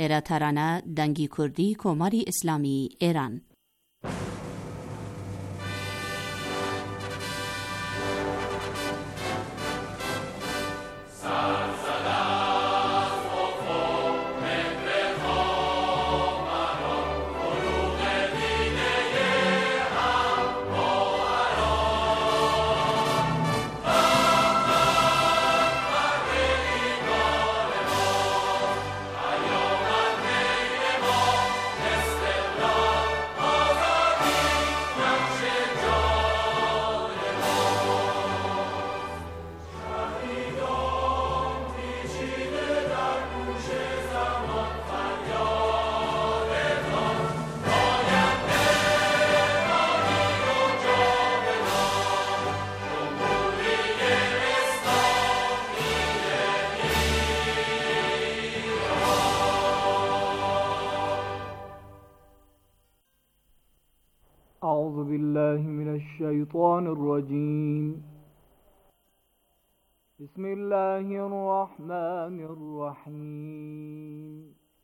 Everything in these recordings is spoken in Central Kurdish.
ایراترانه دنگی کردی کماری اسلامی ایران. أعوذ بالله من الشيطان الرجيم. بسم الله الرحمن الرحيم.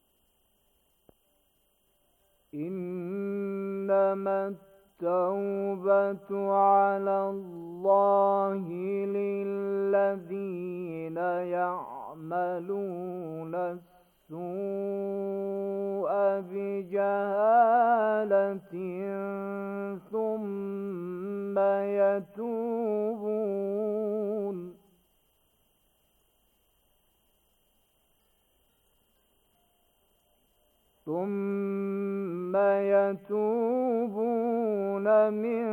إنما التوبة على الله للذين يعملون السوء بجهالة ثم يتوبون من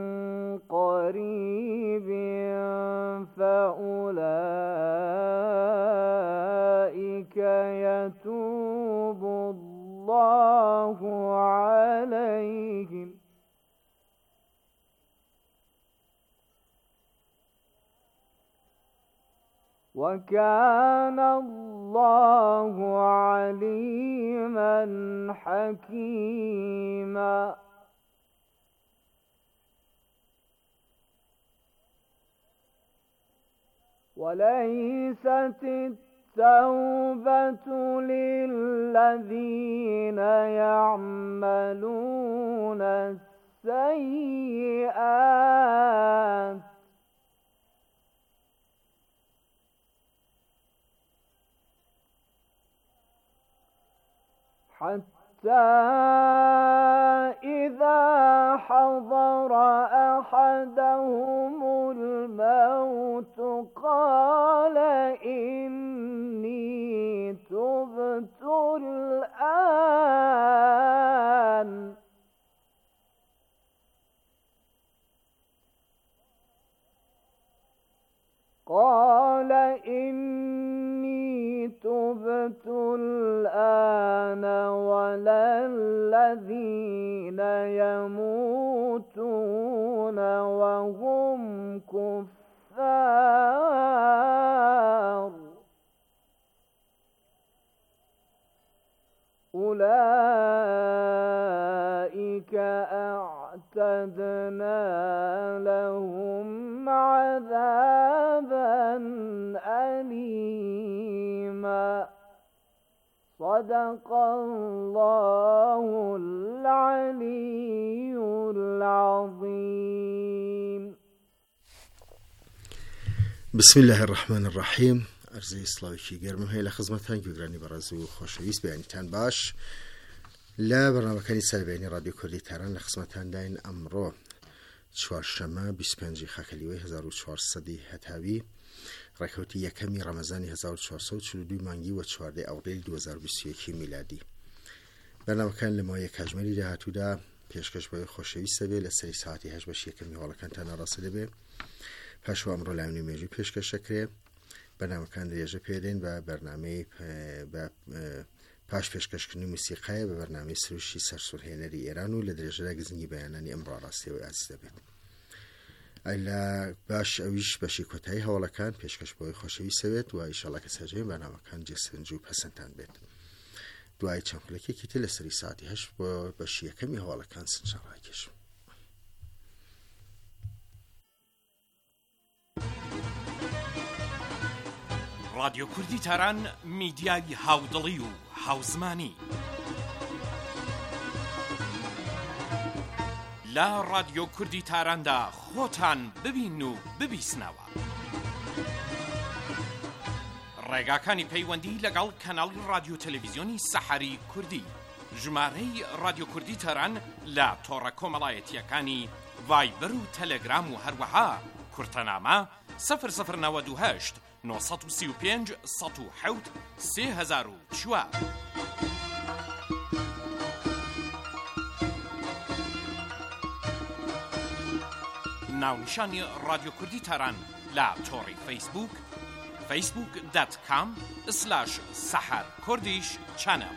قريب فأولئك يتوب الله عليهم وكان الله عليما حكيما. وليست التوبة للذين يعملون السيئات حتى إذا حضر أحدهم الموت قال إني تبت الآن ولا الذين يموتون وهم كفار أولئك أعتدنا لهم عذابا أليما. صدق الله العلي العظيم. بسم الله الرحمن الرحیم. عرض سلاوی گرم هی لخدمتان گوگرانی برازو خوشویست بیانیتان باش لا برنامه‌کانی سربیانی رادیو کردی تهران لخدمتان داین امرو چوارشنبه 25 خاکلیوی 1400 هتاوی ڕێکەوتی یەکەمی ڕەمەزانی 1442 مانگی و 14 ئەوڕیل 2021 میلادی. بەرنامەکان لە ماوەیە کاتژمێری داهاتوودا پێشکەش بۆ خۆشەویستە بێ لە سەری ساعتی 8 بەش یەکەمی هەواڵەکانتان ئاڕاستە دەبێ. پاشەوە ئەمڕۆ لایەنی مێژووی پێشکەشەکرێ. بەرنامەکان درێژە پێدەین بە بەرنامەی پاش پێشکەشکردنی موسیقایە بە بەرنامەی سروشی سەرسوورهێنەری ئێران و لە درێژەدا گزنگی بەیانانی ئەمڕۆ ڕاستیەوەی ئازیز دەبێت. ئەلا باش ئەویش بەشی کۆتایی هەواڵەکان پێشکەش بۆی خۆشەویستە بێت و ئیشەڵا کە سەرجەمی بەرنامەکان جێسەرنج و پەسەندتان بێت. دوای چەند خولەکێکی تر لە سەری ساعتی 8 بۆ بەشی یەکەمی هەواڵەکان سنجان ڕاکێشم. رادیۆ کوردی تاران میدیای هاودڵی و هاوزمانی لا رادیۆ کوردی تاراندا خۆتان ببین و ببیسنەوە. ڕێگاکانی پەیوەندی لەگەڵ کەناڵی رادیۆ تەلەڤیزیۆنی سەحەری کوردی، ژمارەی رادیۆ کوردی تاران لە تۆڕە کۆمەڵایەتیەکانی ڤایبەر و تەلەگرام و هەروەها کورتەنامە 0098 935 107 3004. ناونیشانی رادیۆ کوردی تاران لە تۆڕی فەیسبوک facebook.com/saharkurdish channel.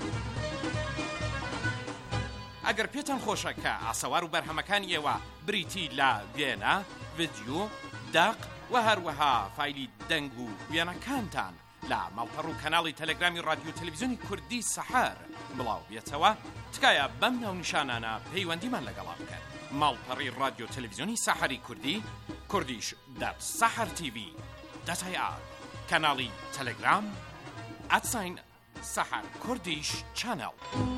ئەگەر پێتان خۆشە کە ئاسەوار و بەرهەمەکانی ئێوە بریتی لە وێنە، ڤیدیۆ، داق و هەروەها فایلی دەنگ و وێنەکانتان لە ماڵپەڕ و کەناڵی تەلەگرامی رادیۆ تەلەڤیزیۆنی کوردی سەحەر بڵاو بێتەوە، تکایە بەم ناونیشانانە پەیوەندیمان لەگەڵا بکەن. ماڵپەڕی رادیۆ تەلەڤیزیۆنی سەحەری کوردی kurdish.sahartv.ir، کەناڵی تەلەگرام @saharkurdish channel.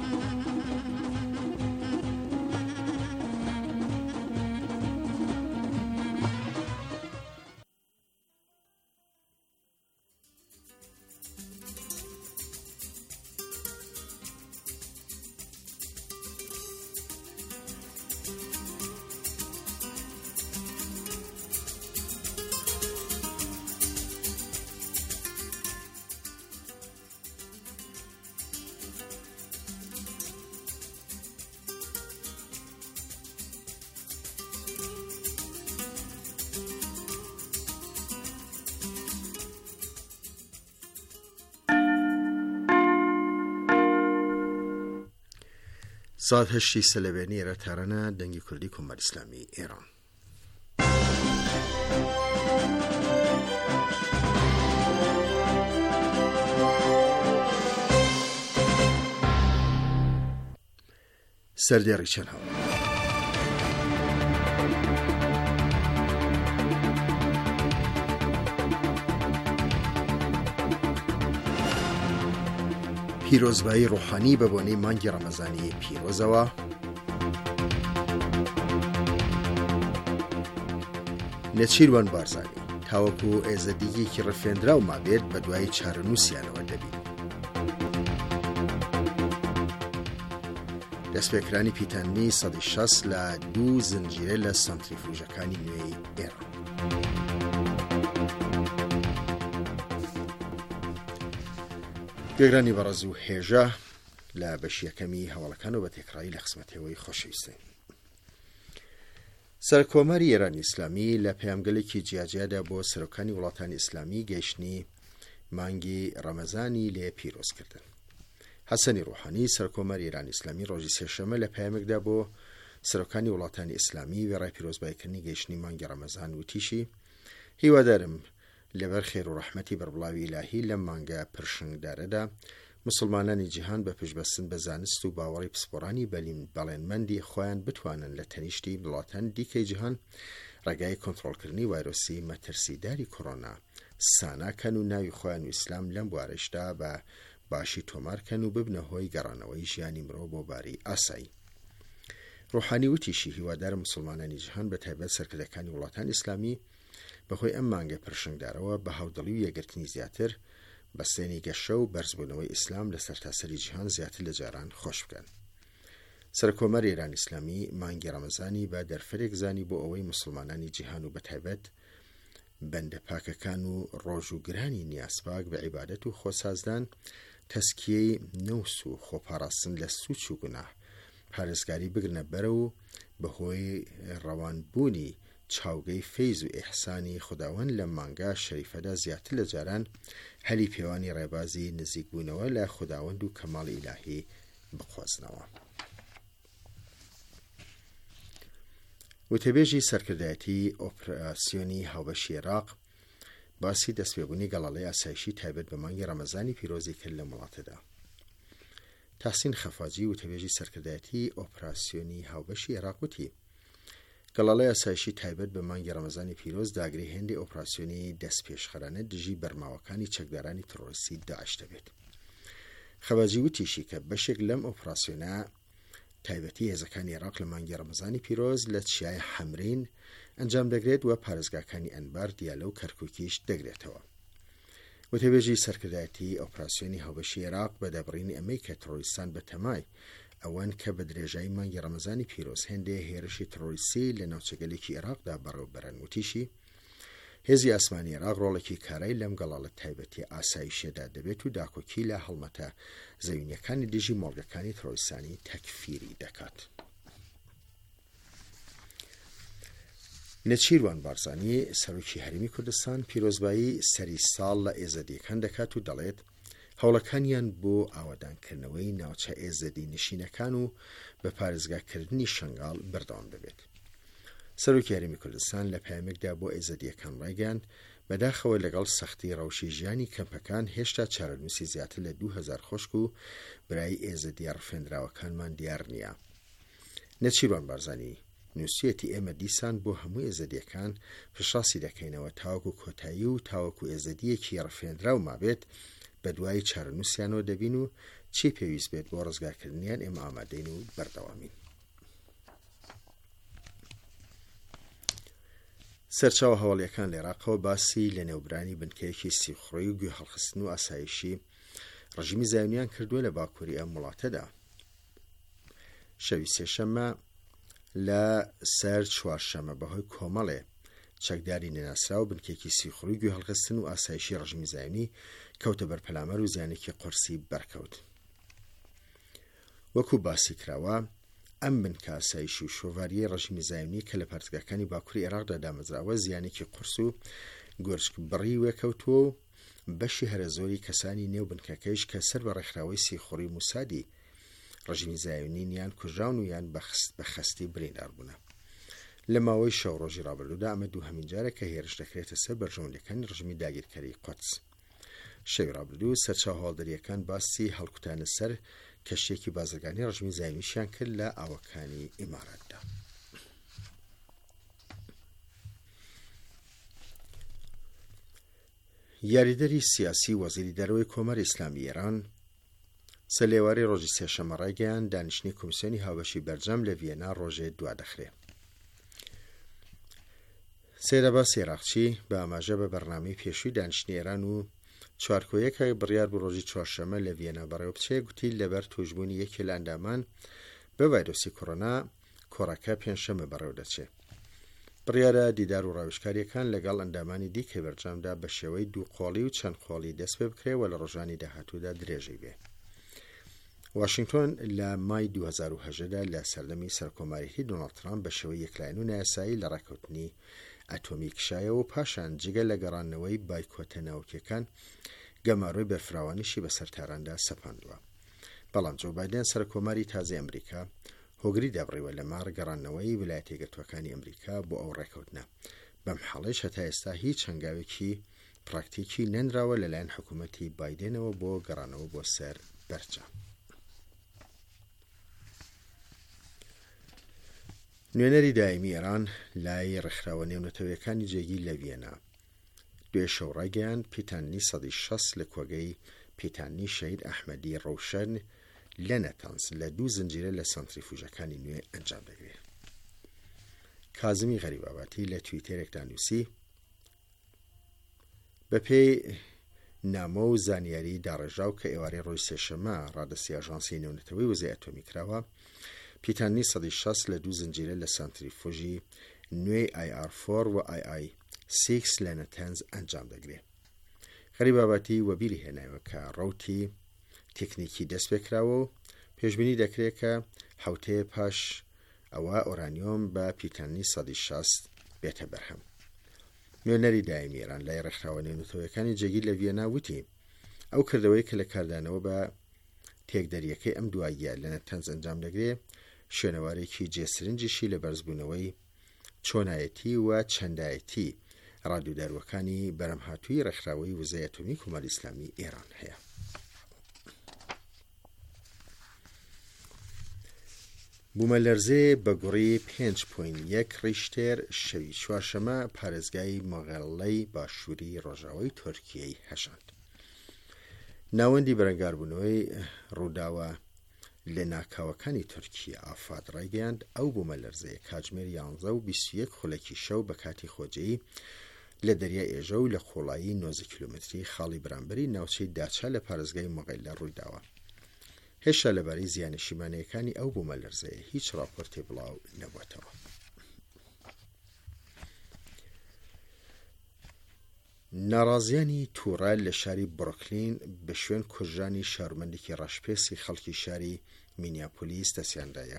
ساعت 8 سەلەوێنی ئێرە تارانە دەنگی کوردی کۆمەڵی ئیسلامی ئێران. سەردێڕی چەند هەوڵ. پیرۆزبایی ڕوحانی بە بۆنەی مانگی ڕەمەزانی پیرۆزەوە. نەچیروان بارزانی تاوەکو ئێزەدیگێکی ڕفێنراو مابێت بە دوای چارەنووسیانەوە دەبین. دەستپێکرانی پیتاننی 160 لە 2 زنجیرە لە سانتریفوژەکانی نوێی ئێران. گەگرانی بەڕەز و هێژە لە بەشیەکەمی هەوڵەکان و بە تێکڕایی لە قسمەتەوەی خۆشەویستن. سەرکۆمەری ئێرانی ئیسلامی لە پەیامگەلێکی جیاجیادا بۆ سەرۆکانی وڵاتانی ئیسلامی گەیشتنی مانگی ڕەمەزانی لێ پیرۆزکردن. حەسەنی ڕوحانی سەرکۆمەری ئێرانی ئیسلامی ڕۆژی سێشەمە لە پەیامێکدا بۆ سەرۆکانی وڵاتانی ئیسلامی وێڕای پیرۆزباییکردنی گەیشتنی مانگی ڕەمەزان وتیشی: هیوادارم لەبەر خێر و ڕەحمەتی بەربڵاوی ئیلاهی لەم مانگە پرشنگدارەدا مسلمانانی جیهان بە پشتبەستن بە زانست و باوەڕی پسپۆڕانی بەڵێنمەندی خۆیان بتوانن لە تەنیشتی وڵاتان دیکەی جیهان ڕێگای کۆنتڕۆڵکردنی ڤایرۆسی مەترسیداری کۆڕۆنا ساناکەن و ناوی خۆیان و ئیسلام لەم بوارەشدا بە باشی تۆمارکەن و ببنە هۆی گەڕانەوەی ژیانی مرۆڤ بۆ باری ئاسایی. ڕوحانی وتیشی هیوادار مسلمانانی جیهان بە تایبەت سەرکردەکانی وڵاتانی ئیسلامی بەخۆی ئەم مانگە پرشنگدارەوە بە هاودڵی و یەکگرتنی زیاتر بە سێنی گەشە و بەرزبوونەوەی ئیسلام لە سەرتاسەری جیهان زیاتر لە جاران خۆش بکەن. سەرکۆمەری ئێرانی ئیسلامی مانگی ڕەمەزانی بە دەرفەرێک زانی بۆ ئەوەی مسلمانانی جیهان و بەتایبەت بەندە پاکەکان و ڕۆژ و گرانی نیازپاک بە عیبادەت و خۆسازدان، تەسکیەی نەوس و خۆپاڕاستن لە سووچ و گوناه، پارێزگاری بگرنە بەرە و بەهۆی ڕەوانبوونی چاوگەی فەیز و ئیحسانی خوداوەند لە مانگا شەریفەدا زیاتر لە جاران هەلی پێوانی ڕێبازی نزیکبوونەوە لە خوداوەند و کەماڵی ئیلاهی بخوازنەوە. وتەبێژی سەرکردایەتی ئۆپراسیۆنی هاوبەشی عێراق باسی دەستپێبوونی گەڵاڵەی ئاسایشی تایبەت بە مانگی ڕەمەزانی پیرۆزی کرد لە وڵاتەدا. تاسین خەفاجی وتەبێژی سەرکردایەتی ئۆپراسیۆنی هاوبەشی عێراق وتی: گەڵاڵەی ئاسایشی تایبەت بە مانگی ڕەمەزانی پیرۆز داگری هێندی ئۆپراسیۆنی دەستپێشخەرانە دژی بەرماوەکانی چەکدارانی تەڕۆریستی داعش دەبێت. خەباجی وتیشی کە بەشێک لەم ئۆپراسیۆنە تایبەتی هێزەکانی عێراق لە مانگی ڕەمەزانی پیرۆز لە چیای حەمرین ئەنجام دەگرێت و پارێزگاکانی ئەنبار، دیالە و کەرکووکیش دەگرێتەوە. وتێبێژی سەرکردایەتی ئۆپراسیۆنی هاوبەشی عێراق بە دەبڕینی ئەمەی کە تەڕۆریستان بە تەمای ئەوەن کە بە درێژایی مانگی ڕەمەزانی پیرۆز هێندێ هێرشی تەڕۆریستی لە ناوچەگەلێکی عێراقدا بەڕێوەبەرن. وتیشی هێزی ئاسمانی عێراق ڕۆڵێکی کارایی لەم گەڵاڵە تایبەتی ئاسایشێدا دەبێت و داکۆکی لە هەڵمەتە زەوینیەکانی دژی مۆڵگەکانی تەڕۆریستانی تەکفیری دەکات. نەچیروان بارزانی سەرۆکی هەرێمی کوردستان پیرۆزبایی سەری ساڵ لە ئێزەدیەکان دەکات و دەڵێت هەوڵەکانیان بۆ ئاوادانکردنەوەی ناوچە ئێزەدی نشینەکان و بە پارێزگاکردنی شنگاڵ بەردەوام دەبێت. سەرۆکی هەرێمی کوردستان لە پەیامێکدا بۆ ئێزەدیەکان ڕایگەیاند بەداخەوە لەگەڵ سەختی ڕەوشی ژیانی کەمپەکان هێشتا چارەنووسی زیاتر لە 2000 خۆشک و برای ئێزەدیە ڕفێنراوەکانمان دیار نییە. نەچیروان بارزانی نووسێتی ئێمە دیسان بۆ هەموو ئێزەدیەکان پشڕاستی دەکەینەوە تاوەکو کۆتایی و تاوەکو ئێزەدیەکی ڕفێنراو مابێت بە دوای چارەنووسیانەوە دەبین و چی پێویست بێت بۆ ڕزگارکردنیان ئێمە ئامادەین و بەردەوامین. سەرچاوە هەواڵیەکان لە عێراقەوە باسی لە نێوبرانی بنکەیەکی سیخڕۆی و گوێ هەڵخستن و ئاسایشی ڕژیمی زایونیان کردووە لە باکووری ئەم وڵاتەدا. شەوی سێشەممە لە سەر چوارشەمە بەهۆی کۆمەڵێ چەکداری نەناسرا و بنکێکی سیخڕووی گوێ هەڵخستن و ئاسایشی ڕژیمی زایونی کەوتە بەرپەلامەر و زیانێکی قورسی بەرکەوت. وەکو باسی کراوە ئەم بنکە ئاسایشی و شۆڤاریە ڕژیمی زایونی کە لە پارێزگاکانی باکووری عێراقدا دامەزراوە زیانێکی قورس و گۆرچک بڕی وێکەوتووە و بەشی هەرە زۆری کەسانی نێو بنکەکەیش کە سەر بە ڕێکخراوەی سیخڕووی موسادی ڕژیمی زایونین یان کوژراون و یان بە خەستی بریندار بوونە. لە ماوەی شەو ڕۆژی ڕابردوودا ئەمە دووهەمین جارە کە هێرش دەکرێتە سەر بەرژەوەندەکانی ڕژیمی داگیرکەری قودس. شەوی ڕابردوو سەرچاو هەواڵدەریەکان باسی هەڵکوتانە سەر کەشتێکی بازرگانی ڕژیمی زایونیشیان کرد لە ئاوەکانی ئیمارەتدا. یاریدەری سیاسی وەزیری دەرەوەی کۆمەری ئیسلامی ئێران سەلێواری ڕۆژی سێشەمە ڕایگەیاند دانیشتنی کۆمیسیۆنی هاوبەشی بەرجەم لە ڤیێنا ڕۆژێ دوادەخرێ. سید عەباس عێراقچی بە ئاماژە بە بەرنامەی پێشووی دانیشتنی ئێران و چوارکۆیەکە بڕیار بوو ڕۆژی چوارشەمە لە ڤیێنا بەڕێوە بچێ. گوتی لەبەر توشبوونی یەکێ لە ئەندامان بە ڤایرۆسی کۆڕۆنا کۆڕەکە پێنجشەمە بەڕێوە دەچێت. بڕیارە دیدار و ڕاوێژکاریەکان لەگەڵ ئەندامانی دیکە بەرجەمدا بە شێوەی دووقۆڵی و چەند قۆڵی دەست پێ بکرێەوە لە ڕۆژانی داهاتوودا درێژەی بێ. واشنگتن لە مای 2018دا لە سەردەمی سەرکۆماریەتی دۆناڵد ترامپ بە شێوەی یەکلاین و نایاسایی لە ڕێکەوتنی ئەتۆمی کشایەوە و پاشان جگە لە گەڕانەوەی بایکۆتە ناوکیەکان گەماڕۆی بەرفراوانیشی بە سەرتاراندا سەپاندووە. بەڵام جۆ بایدن سەرکۆماری تازای ئەمریکا هۆگری دەبڕیوە لە مار گەڕانەوەی ویلایەتە یەکگرتووەکانی ئەمریکا بۆ ئەو ڕێکەوتنە. بەم حاڵەیش هەتا ئێستا هیچ هەنگاوێکی پراکتیکی نەنراوە لەلایەن حکوومەتی بایدنەوە بۆ گەڕانەوە بۆ سەر بەرجەم. نوێنەری دایمی ئێران لای ڕێکخراوە نێونەتەوەیەکانی جێگی لە ڤیێنا دوێ شەو ڕایگەیاند پیتانی 160 لە کۆگەی پیتانی شەهید ئەحمەدی ڕەوشەن لە نەتەنز لە 2 زنجیرە لە سەنتریفوژەکانی نوێ ئەنجام دەگرێت. کازمی غەریباباتی لە تویتەرێکدا نووسی بە پێی نامە و زانیاری داڕێژاو کە ئێوارەی ڕۆژی سێشەمە ڕادەسی ئاژانسی نێونەتەوەی وزەی ئەتۆمی کراوە، پیتانی 160 لە 2 زنجیرە لە سانتریفۆژی نوێی IR4 و II6 لە نەتەنز ئەنجام دەگرێت. غەریباباتی وەبیری هێنایەوە کە ڕەوتی تێکنیکی دەست پێکراوە و پێشبینی دەکرێت کە حوتەیە پاش ئەوە ئۆرانیۆم بە پیتانی 160 بێتە بەرهەم. نوێنەری دایمی ئێران لای ڕێکخراوە نێونەتەوەیەکانی جێگیر لە ڤیێنا وتی ئەو کردەوەی کە لە کاردانەوە بە تێکدەریەکەی ئەم دواییە لە نەتەنز ئەنجام دەگرێت شوێنەوارێکی جێسرنجیشی لە بەرزبوونەوەی چۆنایەتی و چەندایەتی ڕادیۆداروەکانی بەرەمهاتووی ڕێکخراوەی وزەی ئەتۆمی کۆمەری ئیسلامی ئێران هەیە. بوومەلەرزێ بە گوڕی 5.1 ریشتێر شەوی چوارشەمە پارێزگای مۆغەڵەی باشووری ڕۆژاوای تورکیای هەشاند. ناوەندی بەرەنگاربوونەوەی ڕووداوە لە ناکاوەکانی تورکیا ئافات ڕایگەیاند ئەو بوومەلەرزەیە کاتژمێر 11 و 21 خولەکی شەو بە کاتی خۆجەیی لە دەریای ئێژە و لە خۆڵایی 90 کیلومتری خاڵی بەرامبەری ناوچەی داچا لە پارێزگای مۆغێلە ڕوویداوە. هێشتا لەبارەی زیانە شیمانەکانی ئەو بوومەلەرزەیە هیچ راپۆرتێ بڵاو نەبووەتەوە. ناڕازیانی تووڕە لە شاری بڕۆکلین بە شوێن کوژانی شارمەندێکی ڕەشپێسی خەڵکی شاری مینیاپۆلیس دەستیاندایە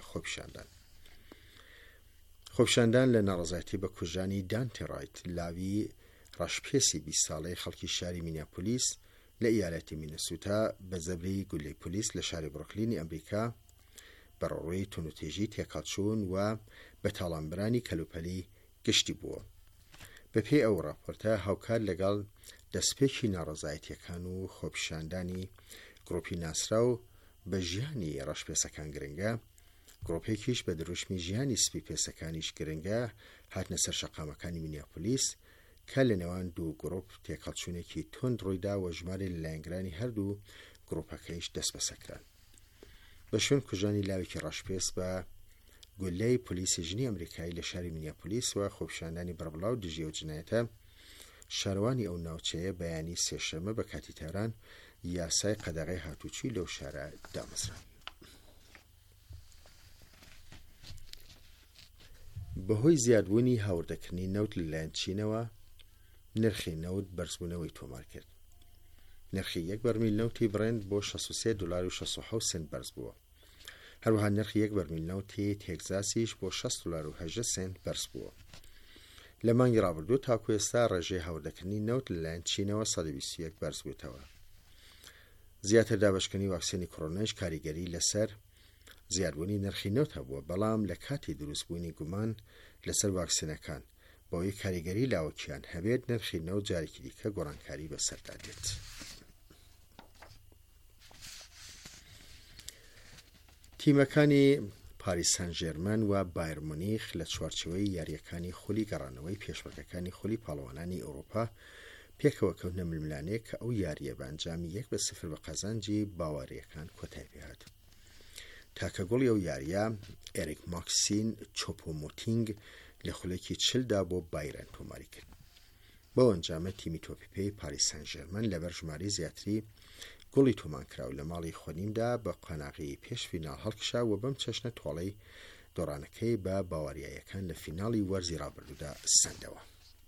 خۆپشاندان لە ناڕازایەتی بە کوژانی دانتێ ڕایت لاوی ڕەشپێسی 20 ساڵەی خەڵکی شاری مینیاپۆلیس لە ئیالەتی مینەسوتا بە زەبری گولەی پۆلیس لە شاری بڕۆکلینی ئەمریکا بەڕۆڕووی تونوتێژی تێکەڵچوون و بە تاڵانبرانی کەلوپەلی گشتی بووە. بەپێی ئەو راپۆرتە هاوکار لەگەڵ دەستپێکی ناڕەزایەتیەکان و خۆپیشاندانی گڕۆپی ناسرا و بە ژیانی ڕەشپێسەکان گرنگە، گڕۆپێکیش بە دروشمی ژیانی سپی پێسەکانیش گرنگە هاتنە سەر شەقامەکانی مینیاپۆلیس کە لە نێوان دوو گڕۆپ تێکەڵچوونێکی تند ڕوویدا و ژمارە لەلایەنگرانی هەردوو گڕۆپەکەیش دەست بەسەکران. بە شوێن کوژانی لاوێکی ڕەشپێس بە گولەی پۆلیسی ژنی ئەمریکایی لە شاری مینیاپۆلیس و خۆپیشاندانی بەربڵاو دژی و جنایەتە، شارەوانی ئەو ناوچەیە بەیانی سێشەمە بە کاتی تاران یاسای قەدەغەی هاتوچی لەو شارە دامەزرا. بەهۆی زیادبوونی هاوردەکردنی نەوت لەلایەن چینەوە نرخی نەوت بەرزبوونەوەی تۆمار کرد. نرخی 1 بەرمیل نەوتی برند بۆ 63 دلار و 67 سنت بەرز بووە. هەروەها نرخی 1 بەرمیل نەوتی تێکزاسیش بۆ 60 دلار و 8 سنت بەرز بووە. لە مانگی ڕابردوو تاکو ئێستا ڕێژەی هاوردەکردنی نەوت لەلایەن چینەوە 121 بەرز بووتەوە. زیاتر دابشکردنی واکسینی کۆڕۆناش کاریگەری لەسەر زیادبوونی نرخی نەوت هەبووە، بەڵام لە کاتی دروستبوونی گومان لەسەر واکسینەکان بۆی کاریگەری لاوەکیان هەبێت نرخی نەوت جارێکی دیکە گۆڕانکاری بەسەردا دێت. تیمەکانی پاریس سەن ژێرمەن و بایر مونیخ لە چوارچێوەی یاریەکانی خولی گەڕانەوەی پێشبڕکێکانی خولی پاڵەوانانی ئەوروپا پێکەوە کەوتنە ململانەیە کە ئەو یاریە بە ئەنجامی 1-0 بە قەزانجی باواریەکان کۆتای پێهات. تاکە گۆڵی ئەو یاریە ئێریک ماکسین چۆپۆمۆتینگ لە خولێکی 40دا بۆ بایرن تۆماری کرد. بەو ئەنجامە تیمی تۆپیپەی پاریس سەن ژێرمەن لەبەر ژماری زیاتری گۆڵی تۆمانکراو لە ماڵی خۆنیمدا بە قۆناغی پێش فینال هەڵکشا و بەم چەشنە تۆڵەی دۆڕانەکەی بە باواریایەکان لە فیناڵی وەرزی ڕابردوودا سەندەوە.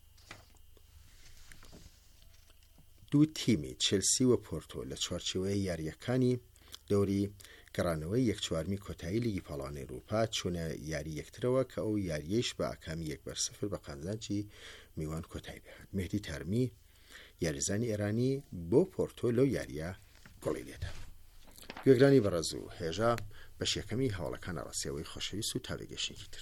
دوو تیمی چلسی و پۆرتۆ لە چوارچێوەی یاریەکانی دەوری گەڕانەوەی 1/4 کۆتایی لیگی پاڵەوانی ئەوروپا چوونە یاری یەکترەوە کە ئەو یاریەش بە ئاکامی 1-0 بە قەزانجی میوان کۆتایی پێهات. مهدی تارمی یاریزانی ئێرانی بۆ پۆرتۆ لەو یاریە گۆڵی لێدا. گوێگرانی بەڕێز و هێژە بەشێکەمی هەواڵەکانە ڕاستیەوەی خۆشەویست و تاوێگەشتێکی تر.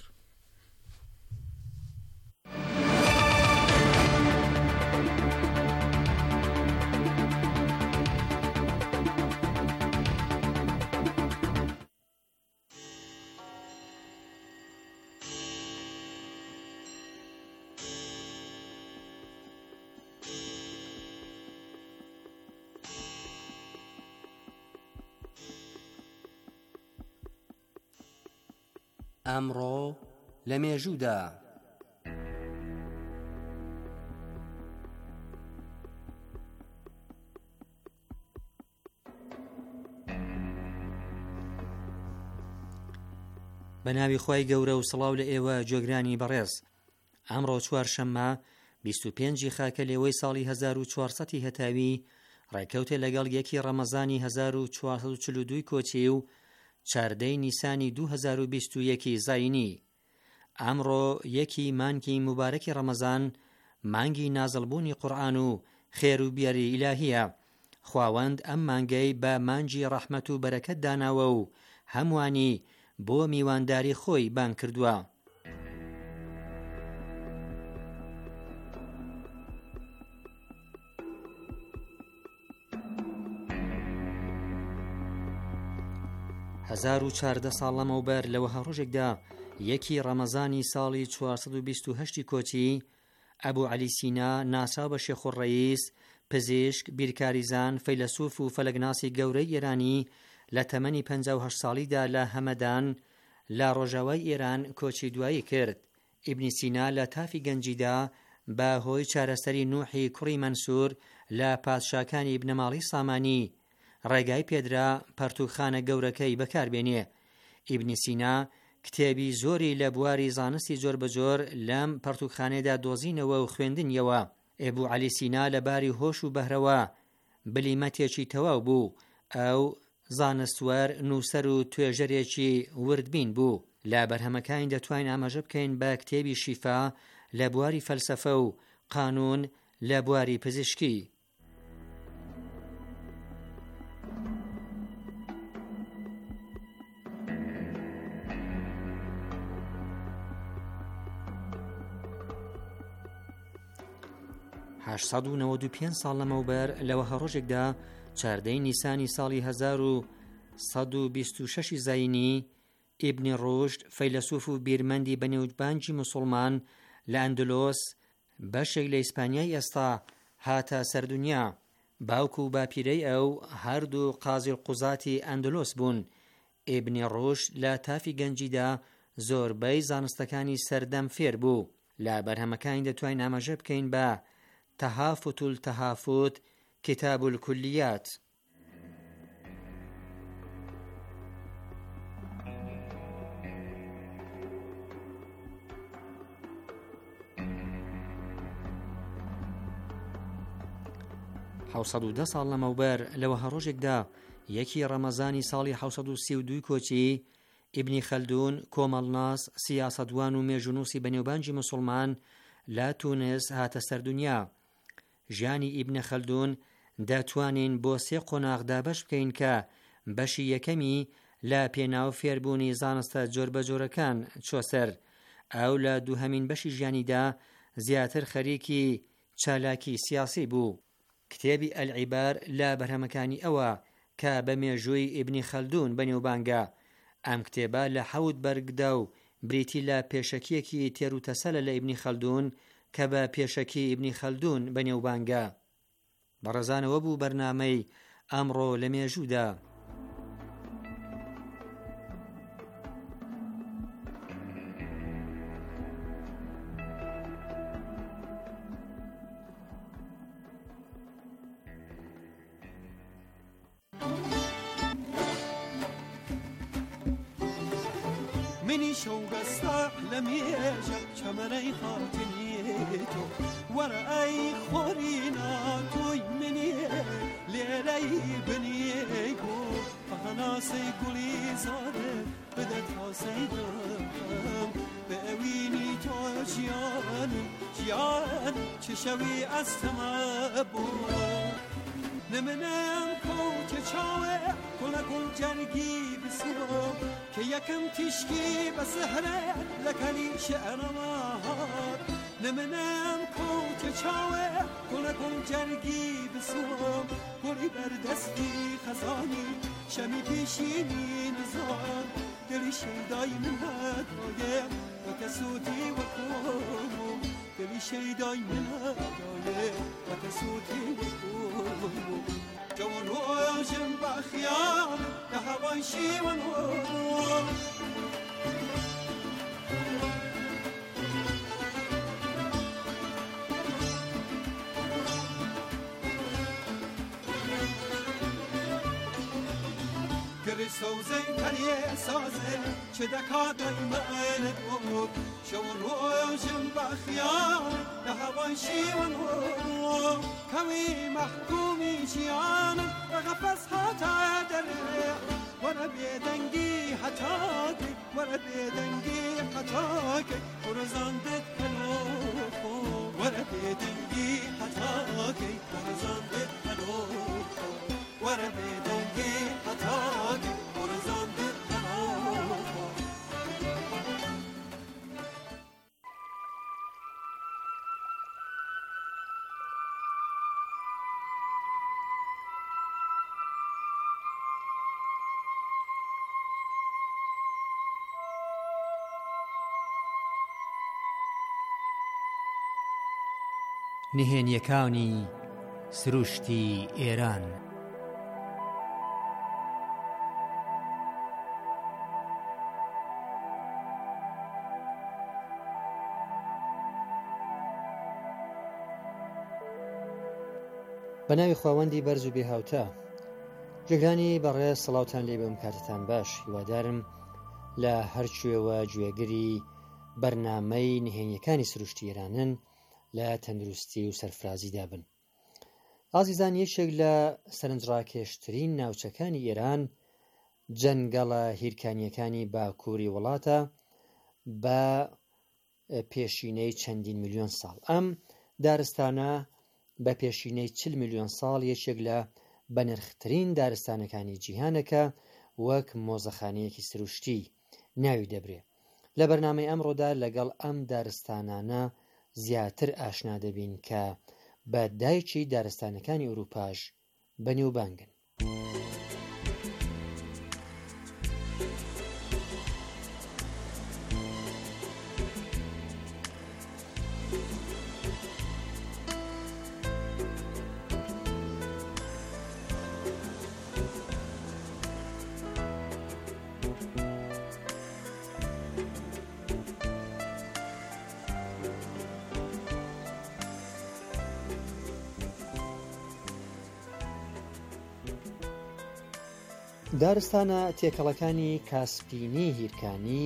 ئەمڕۆ لە مێژوودا بە ناوی خۆی گەورە و سڵاو لە ئێوە جۆگرانی بەڕێز. ئەمڕۆ چوارشەممە 25 خاکە لێوەی ساڵی 1400 هەتاوی ڕێکەوتێ لەگەڵ 1 ڕەمەزانی 1442 کۆچی و 14 نیسانی 2021 زاینی. ئەمڕۆ 1 مانگی مبارەکی ڕەمەزان، مانگی نازڵبوونی قورئان و خێر و بیاری ئیلاهیە. خواوەند ئەم مانگەی بە مانگی ڕەحمەت و بەرەکەت داناوە و هەموانی بۆ میوانداری خۆی بان کردووە. هەزار و 14 ساڵ لەمەوبەر لەوەها ڕۆژێکدا 1 ڕەمەزانی ساڵی 428 کۆچی ئەبوو عەلی سینا ناسا بە شێخ الڕەئیس پزیشک، بیرکاریزان، فەیلسوف و فەلەگناسی گەورەی ئێرانی لە تەمەنی 58 ساڵیدا لە هەمەدان لە ڕۆژاوای ئێران کۆچی دوایی کرد. ئیبنی سینا لە تافی گەنجیدا بە هۆی چارەسەری نوحی کوڕی مەنسوور لە پادشاکانی بنەماڵی سامانی ڕێگای پێدرا پەرتوخانە گەورەکەی بەکاربێنێ. ئیبنی سینا کتێبی زۆری لە بواری زانستی جۆر بەجۆر لەم پەرتوخانەدا دۆزینەوە و خوێندنیەوە. ئێبوو عەلی سینا لەباری هۆش و بەهرەوە بلیمەتێکی تەواو بوو، ئەو زانستوەر نووسەر و توێژەرێکی وردبین بوو. لە بەرهەمەکانی دەتوانین ئاماژە بکەین بە کتێبی شیفا لە بواری فەلسەفە و قانون لە بواری پزیشکی. هەشسەد و 95 ساڵ لەمەوبەر لەوە هەڕۆژێکدا 14 نیسانی ساڵی 1126 زاینی ئیبنی ڕوشد فەیلسوف و بیرمەندی بەنێوبانگی موسڵمان لە ئەندلۆس بەشێک لە ئیسپانیای ئێستا هاتە سەردونیا. باوکو و باپیرەی ئەو هەردوو قازی قوزاتی ئەندلۆس بوون. ئیبنی ڕوشد لە تافی گەنجیدا زۆربەی زانستەکانی سەردەم فێر بوو. لە بەرهەمەکانی دەتوانین ئاماژە بکەین بە تەهافوت التەهافوت، کتاب الکلیات. حوسەد و 10 ساڵ لەمەوبەر لەوە هەڕۆژێکدا یەکی ڕەمەزانی ساڵی 1932 کۆچی ئیبنی خەلدون کۆمەڵناس سیاسەتوان و مێژونووسی بەنێوبانگی موسڵمان لە تونس هاتە سەردونیا. ژیانی ئیبنە خەلدون دەتوانین بۆ 3 قۆناغ دابەش بکەین کە بەشی یەکەمی لە پێناو فێربوونی زانستە جۆربەجۆرەکان چۆسەر. ئەو لە دووهەمین بەشی ژیانیدا زیاتر خەریکی چالاکی سیاسی بوو. کتێبی ئەلعیبار لە بەرهەمەکانی ئەوە کە بە مێژووی ئیبنی خەلدون بەنێوبانگە. ئەم کتێبە لە 7 بەرگدا و بریتی لە پێشەکیەکی تێروتەسەلە لە ئیبنی خەلدون کە بە پێشەکی ئیبنی خەلدون بەنێوبانگە. بەڕێزانەوە بوو بەرنامەی ئەمڕۆ لە مێژوودا. منی شوقستا لميجا شمري خاطنيتو ورأي خورينا توي مني ليلي بنيكو فهناسي قولي زاره بدت حاسيدم بأويني تو جيان چشوي استمابو نمنم کوچ چاوه کل جرگی بسیار که یکم تشکی به سهره لکنی شعرمات نمنم کوچ چاوه کل جرگی بسیار کلی بردستی خزانی شمی پیشینی نزار دلی شیدای من هدایم و کسوتی و کورو دلی شیدای من هدایم و کسوتی و کورو جوان روشن بخیام ده هوای شیوان گری سوزه تریه سازه چه دکا دایمه بود جوان روشن بخیام ده هوای شیوان کمی محکومی جیانم رقفز حتا دره ورا بیدنگی حتا که ورا بیدنگی حتا که ورزاندت کلو ورا بیدنگی حتا که ورزاندت کلو ورا بیدنگی حتا که ورزاندت کلو نهێنیەکانی سروشتی ئێران. بە ناوی خواوەندی بەرز و بێهاوتە، جێگرانی بەڕێز سەڵاوتان لێ بێم، کاتتان باش. هیوادارم لە هەرکوێوە گوێگری بەرنامەی نهێنیەکانی سروشتی ئێرانن لە تەندروستی و سەرفرازیدا بن. ئازیزان، یەکێک لە سەرنجڕاکێشترین ناوچەکانی ئێران جەنگەڵە هیرکانیەکانی باکووری وڵاتە بە پێشینەی چەندین میلیۆن ساڵ. ئەم دارستانە بە پێشینەی 40 میلیۆن ساڵ یەکێک لە بەنرخترین دارستانەکانی جیهانەکە، وەک مۆزەخانەیەکی سروشتی ناوی دەبرێ. لە بەرنامەی ئەمڕۆدا لەگەڵ ئەم دارستانانە زیاتر ئاشنا دەبین کە بە دایکی دارستانەکانی ئەوروپاش بەنێوبانگن. دارستانە تێکەڵەکانی کاسپینی هیرکانی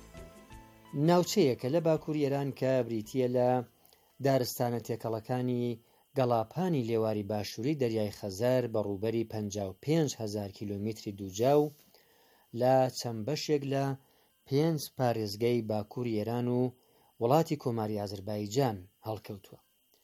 ناوچەیەکە لە باکووری ئێران کە بریتیە لە دارستانە تێکەڵەکانی گەڵاپانی لێواری باشووری دەریای خەزەر بە ڕووبەری 55,000 کیلۆمتری دووجا و لە چەند بەشێک لە 5 پارێزگای باکووری ئێران و وڵاتی کۆماری ئازەربایجان هەڵکەوتووە.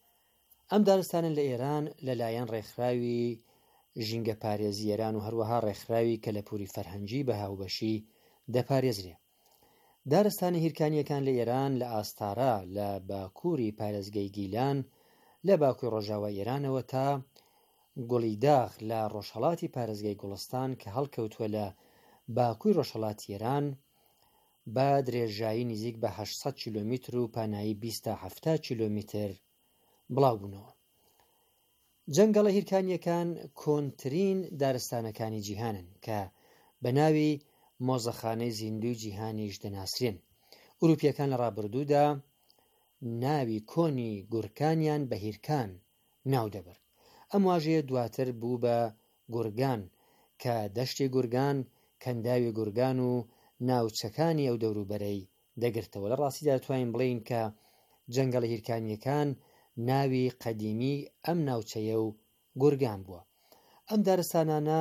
ئەم دارستانە لە ئێران لەلایەن ڕێکخراوی ژینگە پارێزی ئێران و هەروەها ڕێکخراوی کەلەپوری فەرهەنگی بە هاوبەشی دەپارێزرێ. دارستانە هیرکانیەکان لە ئێران لە ئاستارا لە باکووری پارێزگای گیلان لە باکووری ڕۆژاوای ئێرانەوە تا گوڵیداغ لە ڕۆژهەڵاتی پارێزگای گوڵستان کە هەڵکەوتووە لە باکووری ڕۆژهەڵاتی ئێران بە درێژایی نزیک بە 800 کیلۆمتر و پانایی 20 تا 70 کیلۆمتر بڵاو بوونەوە. جەنگەڵە هیرکانیەکان کۆنترین دارستانەکانی جیهانن کە بە ناوی مۆزەخانەی زیندوی جیهانیش دەناسرێن. ئوروپیەکان لە ڕابردوودا ناوی کۆنی گورکانیان بە هیرکان ناو دەبرد. ئەم واژەیە دواتر بوو بە گورگان کە دەشتی گورگان، کەنداوی گورگان و ناوچەکانی ئەو دەوروبەرەی دەگرتەوە. لە ڕاستیدا دەتوانین بڵێین کە جەنگەڵە هیرکانیەکان ناوی قەدیمی ئەم ناوچەیە و گورگان بووە. ئەم دارستانانە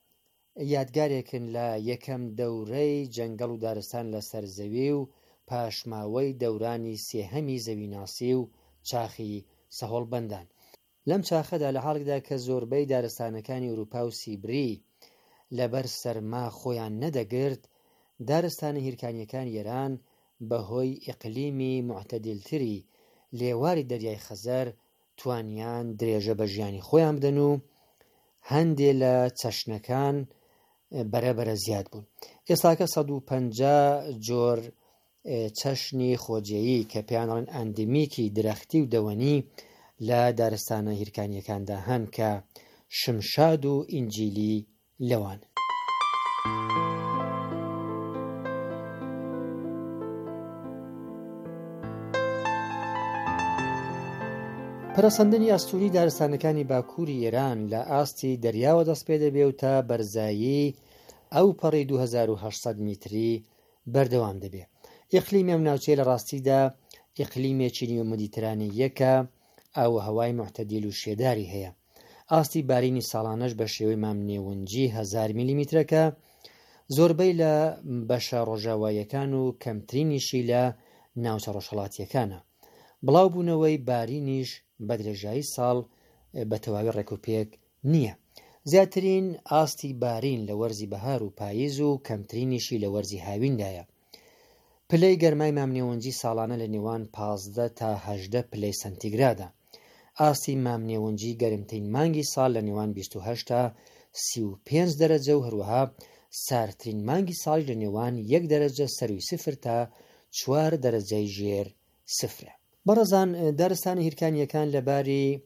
یادگارێکن لە یەکەم دەورەی جەنگەڵ و دارستان لە سەرزەوی و پاشماوەی دەورانی سێهەمی زەویناسی و چاخی سەهۆڵبەندان. لەم چاخەدا لە حاڵێکدا کە زۆربەی دارستانەکانی ئەوروپا و سیبری لەبەر سەرما خۆیان نەدەگرت، دارستانە هیرکانیەکان ئێران بەهۆی ئیقلیمی معتەدیلتری لێواری دەریای خەزەر توانیان درێژە بە ژیانی خۆیان بدەن و هەندێ لە چەشنەکان بەرەبەرە زیاد بوون. ئێستاکە 150 جۆر چەشنی خۆجێیی کە پێیانڵێن ئەندمیکی درەختی و دەوەنی لە دارستانە هیرکانیەکاندا هەن کە شمشاد و ئینجیلی لەوان. پەرەسەندنی ئەستوری دارستانەکانی باکووری ئێران لە ئاستی دەریاوە دەست پێ دەبێ و تا بەرزایی ئەو پەڕی 2800 میتری بەردەوام دەبێ. ئیقلیمی ئەم ناوچەیە لە ڕاستیدا ئیقلیمێکی نیوە مدیترانەیەکە، ئاوە هەوای معتەدیل و شێداری هەیە. ئاستی بارینی ساڵانەش بە شێوەی مامنێونجی 1000 میلیمیترەکە، زۆربەی لە بەشە ڕۆژاواییەکان و کەمترینیشی لە ناوچە ڕۆژهەڵاتیەکانە. بڵاو بوونەوەی بارینیش بە درێژایی ساڵ بە تەواوی ڕێکوپێک نییە. زیاترین ئاستی بارین لە وەرزی بەهار و پاییز و کەمترینیشی لە وەرزی هاوینندایە. پلەی گەرمای مامنێوەنجی ساڵانە لە نێوان 15 تا 18 پلەی سەنتیگرادە. ئاستی مامنێوەنجی گەرمترین مانگی ساڵ لە نێوان 28 تا 35 دەرەجە و هەروەها ساردترین مانگی ساڵی لە نێوان 1 دەرەجە سەروی 0 تا 4 دەرەجەی ژێر 0. بەڕێزان، دارستانە هیرکانیەکان لەباری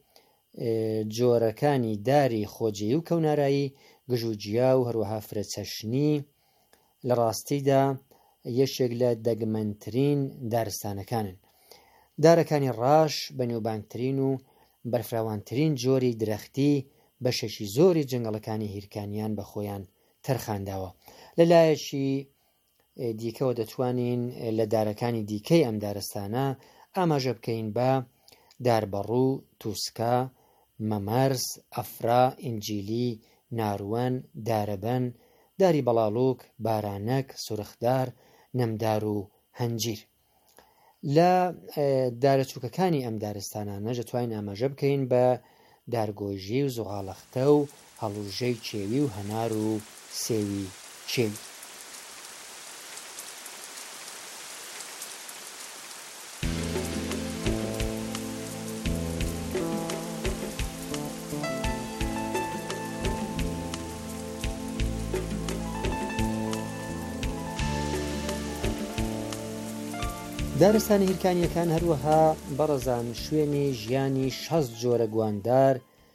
جۆرەکانی داری خۆجێی و کەونارایی گژوجیا و هەروەها فرەچەشنی لە ڕاستیدا یەکێک لە دەگمەنترین دارستانەکانن. دارەکانی ڕاش بەنێوبانگترین و بەرفراوانترین جۆری درەختی بەشێکی زۆری جەنگەڵەکانی هیرکانیان بە خۆیان تەرخانداوە. لەلایەکی دیکەوە دەتوانین لە دارەکانی دیکەی ئەم دارستانە ئاماژە بکەین بە داربەڕوو، تووسکا، مەمەرز، ئەفرا، ئینجیلی، ناروەن، دارەبەن، داری بەڵاڵوک، بارانەک، سورخدار، نەمدار و هەنجیر. لە دارەچووکەکانی ئەم دارستانانە دەتوانین ئاماژە بکەین بە دارگۆژی و زوغاڵەختە و هەڵوژەی چێوی و هەنار و سێوی چێوی. دارستانی هیرکانیەکان هەروەها بەڕەزان شوێنی ژیانی 60 جۆرە گواندار،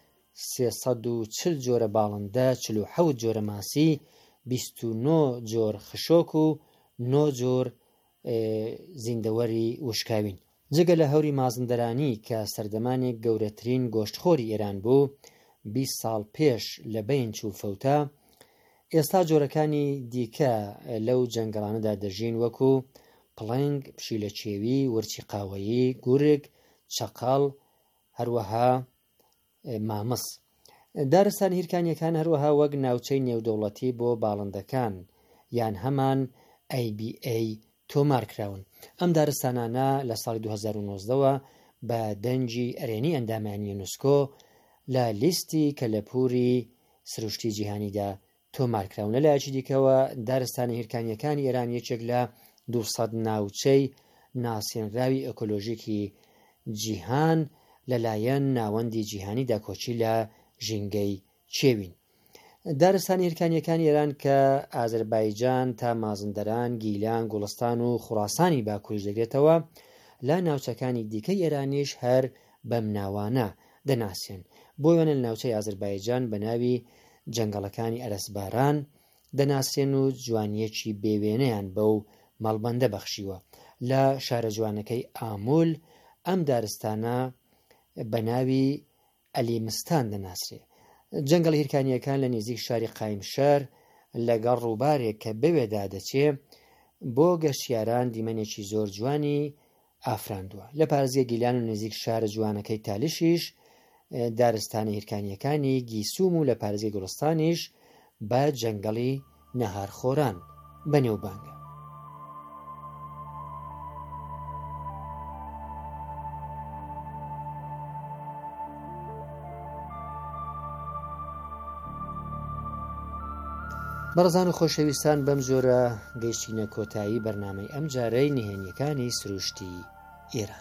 340 جۆرە باڵندە، 47 جۆرە ماسی، 29 جۆر خشۆک و 9 جۆر زیندەوەری وشکاوین. جگە لە هەوری مازندەرانی کە سەردەمانێک گەورەترین گۆشتخۆری ئێران بوو 20 ساڵ پێش لە بەینچ و فەوتا، ئێستا جۆرەکانی دیکە لەو جەنگەڵانەدا دەژین وەکو پڵنگ، پشیلە چێوی، ورچی قاوەیی، گورگ، چەقەڵ، هەروەها مامەس. دارستان هیرکانیەکان هەروەها وەک ناوچەی نێودەوڵەتی بۆ باڵندەکان یان هەمان ABA تۆمارکراون. ئەم دارستانانە لە ساڵی 2019ەوە بە دەنجی ئەرێنی ئەندامانی یونسکۆ لە لیستی کەلەپوری سروشتی جیهانیدا تۆمارکراون. لەلایەکی دیکەوە دارستانی هیرکانیەکانی ئێران یەکێک لە 200 ناوچەی ناسێنراوی ئۆکۆلۆژیکی جیهان لەلایەن ناوەندی جیهانیدا کۆچی لە ژینگەی چێوین. دارستانی هیرکانیەکانی ئێران کە ئازەربایجان تا مازندەران، گیلان، گوڵستان و خوڕاسانی باکووریش دەگرێتەوە، لە ناوچەکانی دیکەی ئێرانیش هەر بەم ناوانە دەناسێن. بۆ وێنە لە ناوچەی ئازەربایجان بە ناوی جەنگەڵەکانی ئەرەسباران دەناسێن و جوانیەکی بێوێنەیان بەو مەڵبەندە بەخشیوە. لە شارە جوانەکەی ئامول ئەم دارستانە بە ناوی ئەلیمستان دەناسرێ. جەنگەڵ هیرکانیەکان لە نزیک شاری قایمشەر لەگەڵ ڕووبارێک کە بەوێدا دەچێ بۆ گەشتیاران دیمەنێکی زۆر جوانی ئافراندووە. لە پارێزگای گیلان و نزیک شارە جوانەکەی تالیشیش دارستانە هیرکانیەکانی گیسوم و لە پارێزگای گوڵستانیش بە جەنگەڵی نەهارخۆران بەنێوبانگە. بەڕزان و خۆشەویستان، بەم جۆرە گەیشتینە کۆتایی بەرنامەی ئەم جارەی نهێنیەکانی سروشتی ئێران.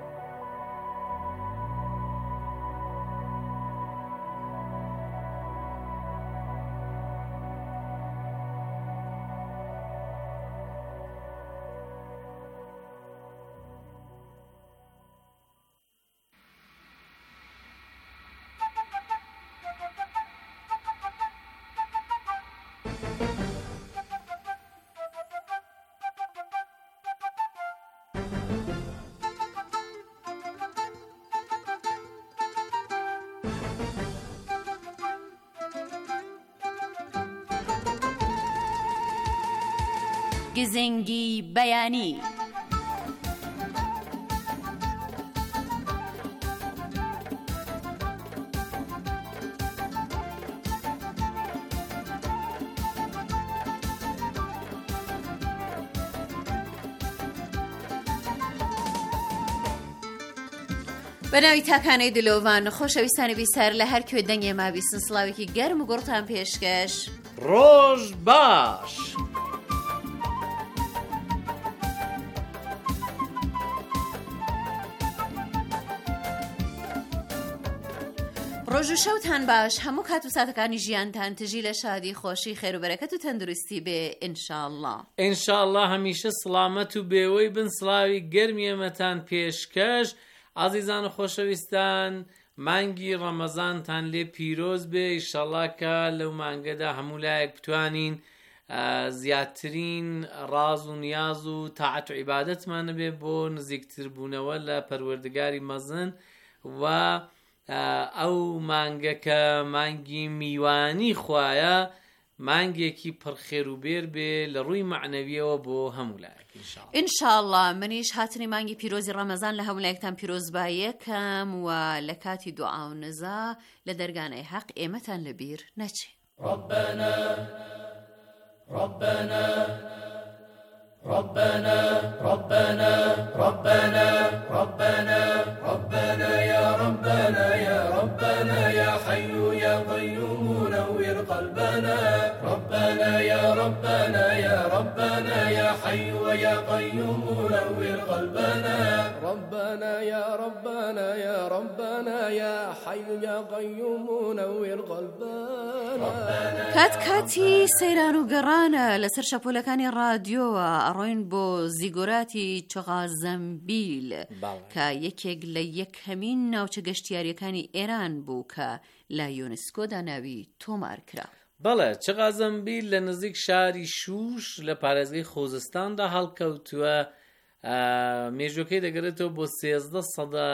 گزنگی بەیانی. بەناوی تاکانەی دلۆڤان خۆشەویستانی بیسار لە هەر کوێ دەنگێ مابیستن سڵاوێکی گەرم و گوڕتان پێشکەش. ڕۆژ باش. ڕۆژ و شەوتان باش، هەموو کات و ساتەکانی ژیانتان تژی لە شادی، خۆشی، خێر و بەرەکەت و تەندروستی بێ ئینشاءالله. ئینشاءالله هەمیشە سڵامەت و بێوەی بن. سڵاوی گەرمی ئێمەتان پێشکەش. عەزیزان و خۆشەویستان، مانگی ڕەمەزانتان لێ پیرۆز بێ. ئیشەڵڵا کە لەو مانگەدا هەموو لایەک بتوانین زیاترین ڕاز و نیاز و تاعەت و عیبادەتمانە بێ بۆ نزیکتر بوونەوە لە پەروەردگاری مەزن. و ئەو مانگەکە مانگی میوانی خوایە، مانگێکی پڕخێر و بێر بێ لە ڕووی معنەویەوە بۆ هەموو لایەک ئینشاءڵڵا. منیش هاتنی مانگی پیرۆزی ڕەمەزان لە هەموو لایەکتان پیرۆزبا یەکەم و لە کاتی دوعا و نزا لە دەرگانەی حەق ئێمەتان لەبیر نەچێ. ربنا ربنا ربنا ربنا ربنا ربنا ربنا يا ربنا يا ربنا يا حي يا قيوم نور قلبنا ربنا يا ربنا يا ربنا يا حي يا قيوم نور قلبنا ربنا يا ربنا يا ربنا يا حي يا قيوم نور قلبنا. کاتی سەیران و گەڕانە لەسەر شەپۆلەکانی رادیۆوە ئەڕۆین بۆ زیگۆراتی چغازەمبیل کە یەکێک لە یەکەمین ناوچە گەشتیاریەکانی ئێران بوو کە لە یونسکۆدا ناوی تۆمار کرا. بەڵێ چغازەمبیل لە نزیک شاری شوش لە پارێزگای خۆزستاندا هەڵکەوتووە. مێژوەکەی دەگەرێتەوە بۆ 13 سەدە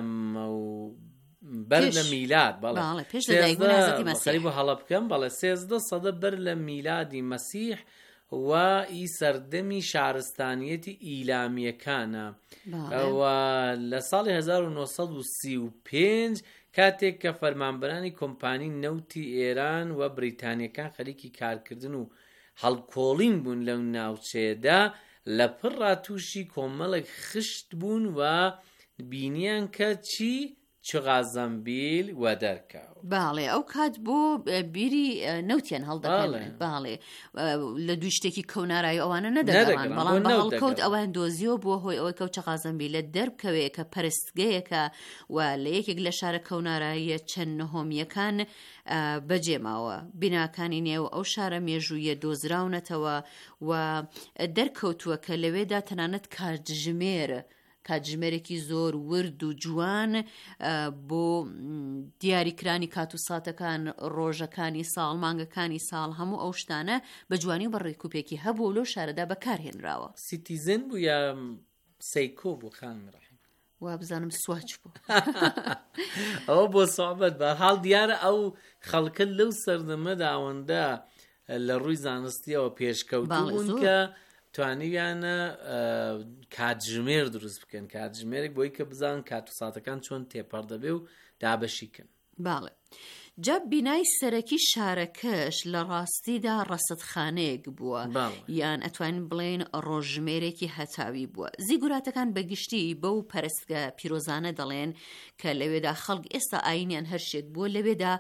بەر لە میلاد. بەڵێ بۆ هەڵە بکەم. بەڵێ 13 سەدە بەر لە میلادی مەسیح و ئی سەردەمی شارستانیەتی ئیلامیەکانە. لە ساڵی 1935 کاتێک کە فەرمانبەرانی کۆمپانی نەوتی ئێران و بریتانیەکان خەریکی کارکردن و هەڵکۆڵین بوون لەو ناوچێدا، لە پڕ ڕاتوشی کۆمەڵێک خشت بوون و بینیان کە چی چغازەمبیل وە دەرکاو. باڵێ ئەو کات بۆ بیری نەوتیان هەڵدەکەن. باڵێ لە دوی شتێکی کەونارایی ئەوانە نەدەگەڕان، بەڵام بە هەڵکەوت ئەوان دۆزیەوە بۆ هۆی ئەوەی کەوت چغازەمبیل لە دەربکەوێ کە پەرستگەیەکە و لە یەکێک لە شارە کەوناراییە چەند نەهۆمیەکان بەجێماوە. بیناکانی نێو ئەو شارە مێژوویە دۆزراونەتەوە و دەرکەوتووە کە لەوێدا تەنانەت کاتژمێرێکی زۆر ورد و جوان بۆ دیاریکرانی کات و ساتەکان، ڕۆژەکانی ساڵ، مانگەکانی ساڵ، هەموو ئەو شتانە بە جوانی و بەڕێکوپێکی هەبوو لەو شارەدا بەکارهێنراوە. سیتیزن بوو یا سەیکۆ بوو خانم ڕەحیم؟ وا بزانم سواچ بوو. ئەوە بۆ سۆحبەت بە حاڵ دیارە ئەو خەڵکە لەو سەردەمەدا ئەوەندە لە ڕووی زانستیەوە پێشکەوتوون کە توانیویانە کاتژمێر دروست بکەن، کاتژمێرێک بۆی کە بزان کات و ساتەکان چۆن تێپەڕ دەبێ و دابەشیکن. باڵێ جا بینای سەرەکی شارەکەش لە ڕاستیدا ڕەسەدخانەیەک بووە، یان ئەتوانین بڵێن ڕۆژمێرێکی هەتاوی بووە. زیگوراتەکان بەگشتی بەو پەرستگە پیرۆزانە دەڵێن کە لەوێدا خەڵک ئێستا ئاینیان هەرشێک بووە، لەوێدا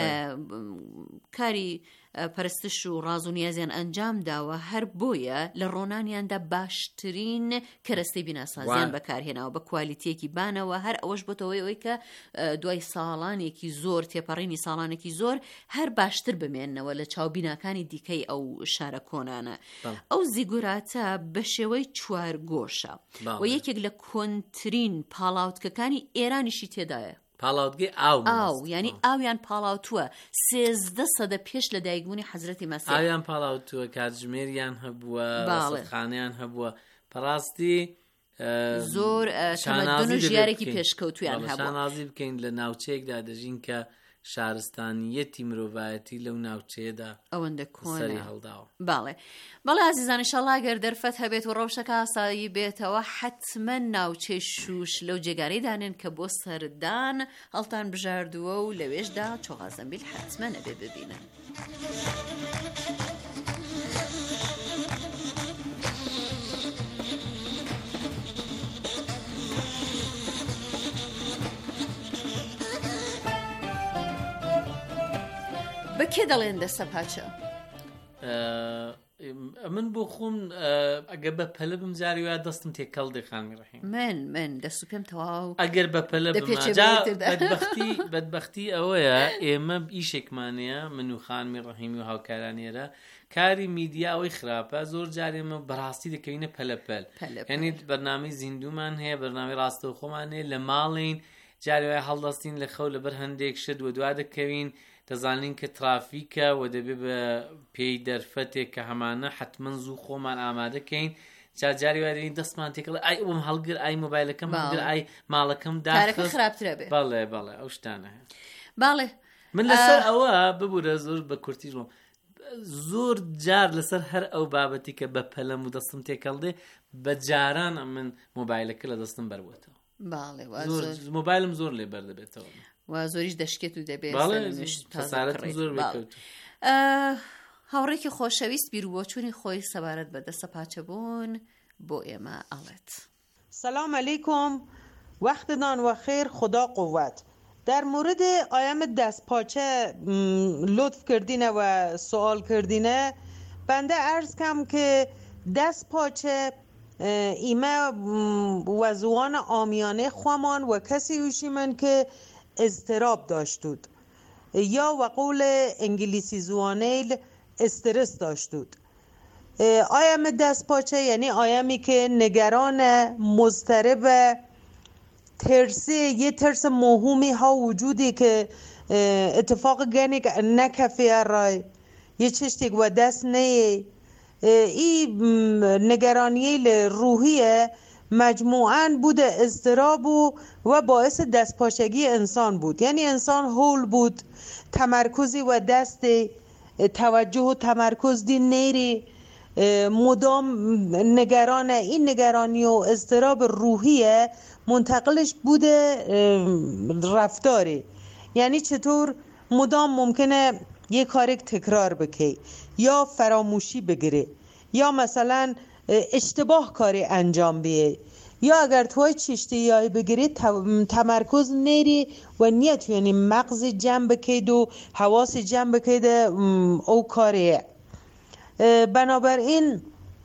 کاری پەرستش و ڕاز و نیازیان ئەنجام داوە، هەر بۆیە لە ڕۆنانیاندا باشترین کەرەستەی بیناسازیان بەکارهێناوە بە کوالیتیەکی بانەوە. هەر ئەوەش بۆتەوەی ئەوەی کە دوای ساڵانێکی زۆر تێپەڕینی ساڵانێکی زۆر هەر باشتر بمێننەوە لە چاوبیناکانی دیکەی ئەو شارە کۆنانە. ئەو زیگوراتە بە شێوەی چوارگۆشە و یەکێک لە کۆنترین پاڵاوتکەکانی ئێرانیشی تێدایە. پاڵاوتگەی ئاو یعنی ئاویان پاڵاوتووە 13 سەدە پێش لە دایکبوونی حەزرەتی مەسیح. ئاویان پاڵاوتووە، کاتژمێریان هەبووە، ڕەسەدخانەیان هەبووە. پەڕاستی زۆر تەمەدن و ژیارێکی پێشکەوتویان هەبووە. شانازی بکەین لە ناوچەیەکدا دەژین کە شارستانیەتی مرۆڤایەتی لەو ناوچەیەدا ئەوەندە کۆنی هەڵداوە. باڵێ ئازیزان، ئینشەڵڵا ئەگەر دەرفەت هەبێت و ڕەوشەکە ئاسایی بێتەوە حتمما ناوچەی شوش لەو جێگارەی دانێن کە بۆ سەردان هەڵتان بژاردووە و لەوێشدا چۆغازەمبیل حتمما نەبێ ببینن. بە کێ دەڵێن دەستە پاچە؟ من بۆ خۆم ئەگەر بە پەلە بم جاری وایە دەستم تێکەڵ دێ خانمی ڕەحیم. من دەست و پێم تەواو ئەگەر بە پەلە بەدبەختی ئەوەیە ئێمە ئیشێکمانەیە من و خانمی ڕەحیمی و هاوکارانێرە کاری میدیا ئەوەی خراپە زۆر جارێمە بەڕاستی دەکەوینە پەلەپەل. یعنی بەرنامەی زیندومان هەیە، بەرنامەی ڕاستەوخۆمان هەیە، لە ماڵین جاروای هەڵدەستین لە خەو لەبەر هەندێک شت و دوا دەکەوین دەزانین کە ترافیکە و دەبێ بە پێی دەرفەتێک کە هەمانە حتمەن زوو خۆمان ئامادەکەین جاری وادەین دەستمان تێکڵێ ئای ئەوم هەڵگر ئای مۆبایلەکەم هەڵگر ئای ماڵەکەم داخست خراپترە بێ بەڵێ ئەو شتانە باڵێ من لەسەر ئەوە ببوورە زۆر بە کورتی ژڵم زۆر جار لەسەر هەر ئەو بابەتی کە بە پەلەم و دەستم تێکەڵدێ بە جاران من مۆبایلەکە لە دەستم بەروەتەوە باڵێ مۆبایلم زۆر لێ بەردەبێتەوە و زۆریش دەشکێت و دەبێت خەسارەتم زۆر بکەوت هاوڕێکی خۆشەویست بیرروبۆچوونی خۆی سەبارەت بە دەستە پاچەبوون بۆ ئێمە ئەڵێت. سلام علیکم، وقتتان و خیر، خدا قوت. در مورد آیم دست پاچه لطف کردینه و سوال کردینه، بنده عرض کم که دست پاچه ایمه وزوان آمیانه خوامان و کسی اوشیمن که اضطراب داشتود یا و قول انگلیسی زوانیل استرس داشتود. آیم دست پاچه یعنی آیمی که نگران، مضطرب، ترسی، یه ترس موهومی ها وجودی که اتفاق گنی نکفیه رای یه چشتیک و دست نیه این نگرانی روحیه مجموعاً بوده اضطراب و باعث دستپاچگی انسان بود. یعنی انسان هول بود، تمرکزی و دست توجه و تمرکز دی نیری، مدام نگرانه. این نگرانی و اضطراب روحیه منتقلش بوده رفتاری. یعنی چطور مدام ممکنه یه کاری تکرار بکی یا فراموشی بگیره یا مثلا اشتباه کاری انجام بیه یا اگر توی چشتی یای بگیری تمرکز نیری و نیت یعنی مغز جمع بکید و حواس جمع بکید او کاریه. بنابراین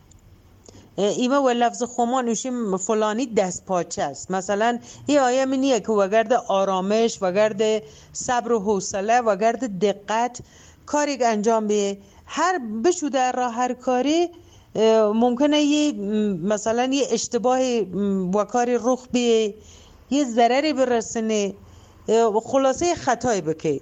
ایمه و لفظ خومان اوشیم فلانی دست پاچه است. مثلا این آیه منیه که وگرد آرامش، وگرد صبر و حوصله، وگرد دقت کاری انجام بیه. هر بشوده را هر کاری ممکنه یه مثلا یه اشتباه و کاری رخ بیه، یه ضرری برسنه، خلاصه خطایی بکی.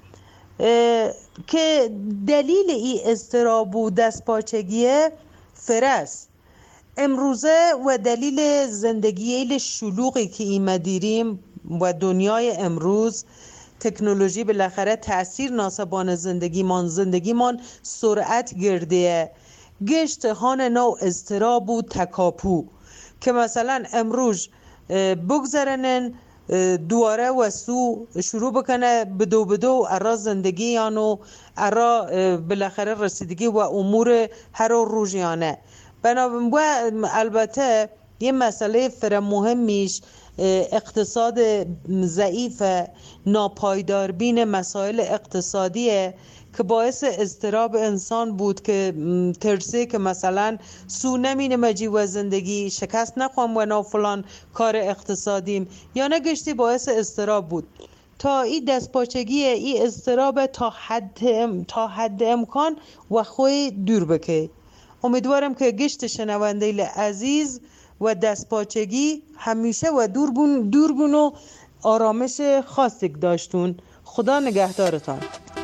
که دلیل این اضطراب و دستپاچگیه فرست امروزه و دلیل زندگی شلوغی که ایمه دیریم و دنیای امروز تکنولوژی بالاخره تأثیر ناسبان زندگیمان سرعت گرده گشت هان نو اضطراب و تکاپو که مثلا امروز بگذرنن دواره و سو شروع بکنه بدو ارا زندگی یانو ارا بالاخره رسیدگی و امور هر روزانه. و البته یه مسئله مهمیش اقتصاد ضعیف، ناپایدار بین مسائل اقتصادیه که باعث اضطراب انسان بود که ترسه که مثلا سو نمینه مجی و زندگی شکست نخوام و نا فلان کار اقتصادیم یا نگشتی باعث اضطراب بود. تا این دستپاچگی این اضطراب تا حد امکان و خوی دور بکه. امیدوارم که گشت شنونده عزیز و دستپاچگی همیشه و دوربون و آرامش خاصی داشتون. خدا نگهدارتان.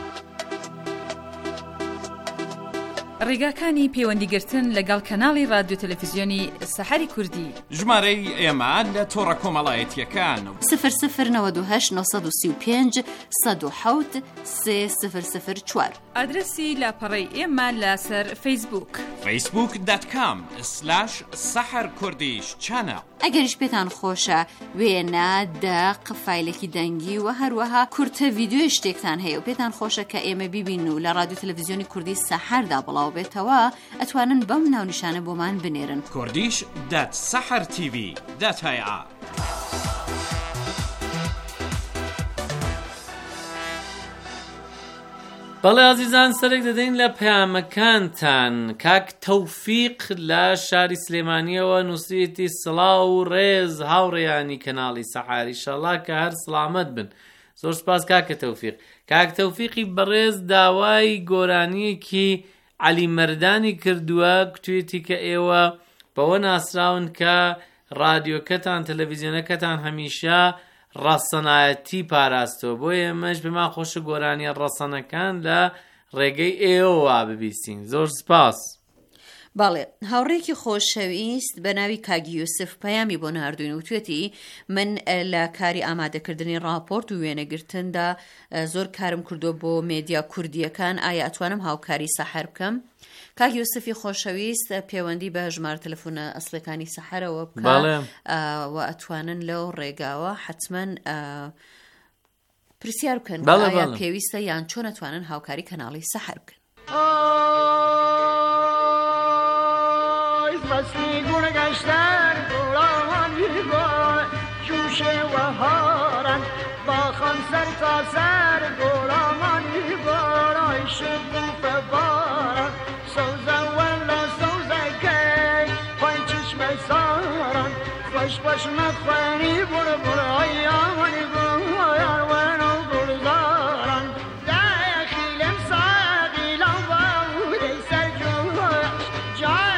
ڕێگاکانی پەیوەندیگرتن لەگەڵ کەناڵی رادیۆ تەلەڤیزیۆنی سەحەری کوردی ژمارەی ئێمە لە تۆڕە کۆمەڵایەتیەکان 00935 107 3004 ئادرسی لاپەڕەی ئێمە لەسەر فەیسبووک facebook.com/saharkurdish-channel. ئەگەریش پێتان خۆشە وێنە دەق فایلێکی دەنگی و هەروەها کورتە ڤیدیۆ شتێکتان هەیە و پێتان خۆشە کە ئێمە بیبین و لە رادیۆ تەلەڤیزیۆنی کوردی سەحەردا بڵاو بێتەوە ئەتوانن بەم ناونیشانە بۆمان بنێرن kurdish.sahartv.ir. بەڵێ عزیزان سەرێک دەدەین لە پەیامەکانتان. کاک تەوفیق لە شاری سلێمانیەوە نووسیەتی سڵاو و ڕێز هاوڕێیانی کەناڵی سەحاری ئینشەڵڵا کە هەر سڵامەت بن. زۆر سپاس کاکە تەوفیق. کاک تەوفیقی بەڕێز داوای گۆرانیەکی عەلی مەردانی کردووە کتوێتی کە ئێوە بەوە ناسراون کە رادیۆکەتان تەلەڤیزیۆنەکەتان هەمیشە ڕەسەنایەتی پاراستەوە. بۆ ئێمەش بما خۆشە گۆرانیە ڕەسەنەکان لە ڕێگەی ئێوە ببیستین. زۆر سپاس. باڵێ هاوڕێکی خۆشەویست بە ناوی کاگی یوسف پەیامی بۆ ناردوین و توێتی من لە کاری ئامادەکردنی راپۆرت و وێنەگرتندا زۆر کارم کردو بۆ مێدیا کوردیەکان، ئایا ئەتوانم هاوکاری سەحەر بکەم؟ کاگی یوسفی خۆشەویست پەیوەندی بە ژمارە تەلەفۆنە ئەسڵەکانی سەحەرەوە بکە و ئەتوانن لەو ڕێگاوە حتمەن پرسیار بکەن ئایا پێویستە یان چۆن ئەتوانن هاوکاری کەناڵی سەحەر بکەن. فصلی گل گشتن گلان گل جوشه و هارن با خان سر تا سر گلان گل آیش بوف بارن سوزه ولا سوزه کی پای چشم سارن خوش خوش مخوانی بر بر آیان گل آیان ونو گل زارن داخلم ساقی لباود سر جوش جای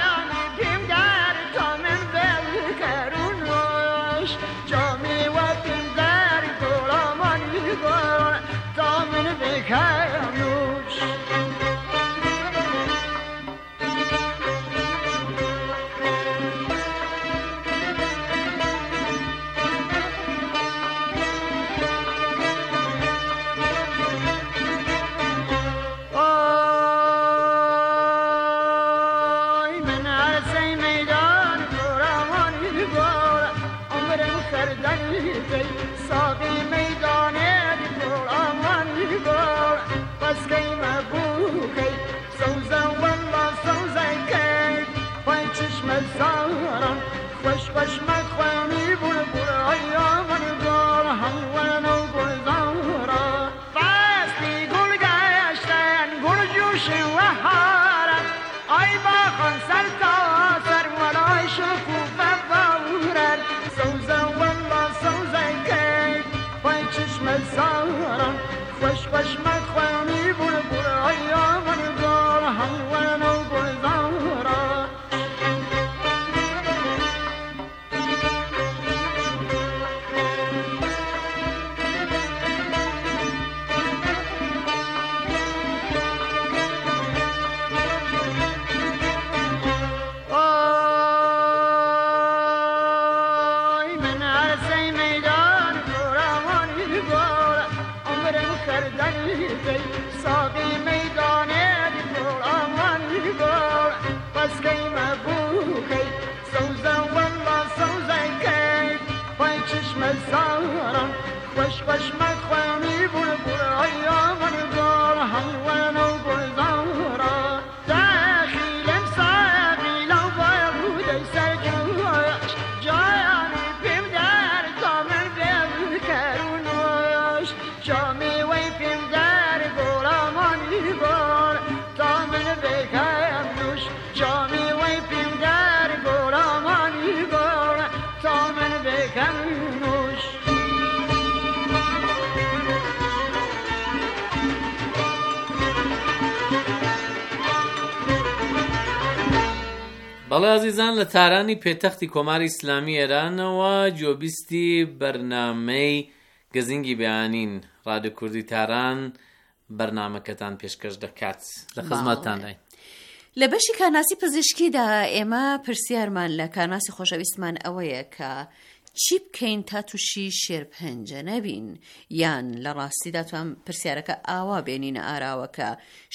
بەڵێ عەزیزان، لە تارانی پێتەختی کۆماری ئیسلامی ئێرانەوە جۆبیستی بەرنامەی گەزینگی بەیانین ڕادیۆ کوردی تاران بەرنامەکەتان پێشکەش دەکات. لە خزمەتتانداین. لە بەشی کارناسی پزیشکیدا ئێمە پرسیارمان لە کارناسی خۆشەویستمان ئەوەیە کە چی بکەین تا تووشی شێرپەنجە نەبین، یان لە ڕاستیدا توان پرسیارەکە ئاوا بێنینە ئاراوەکە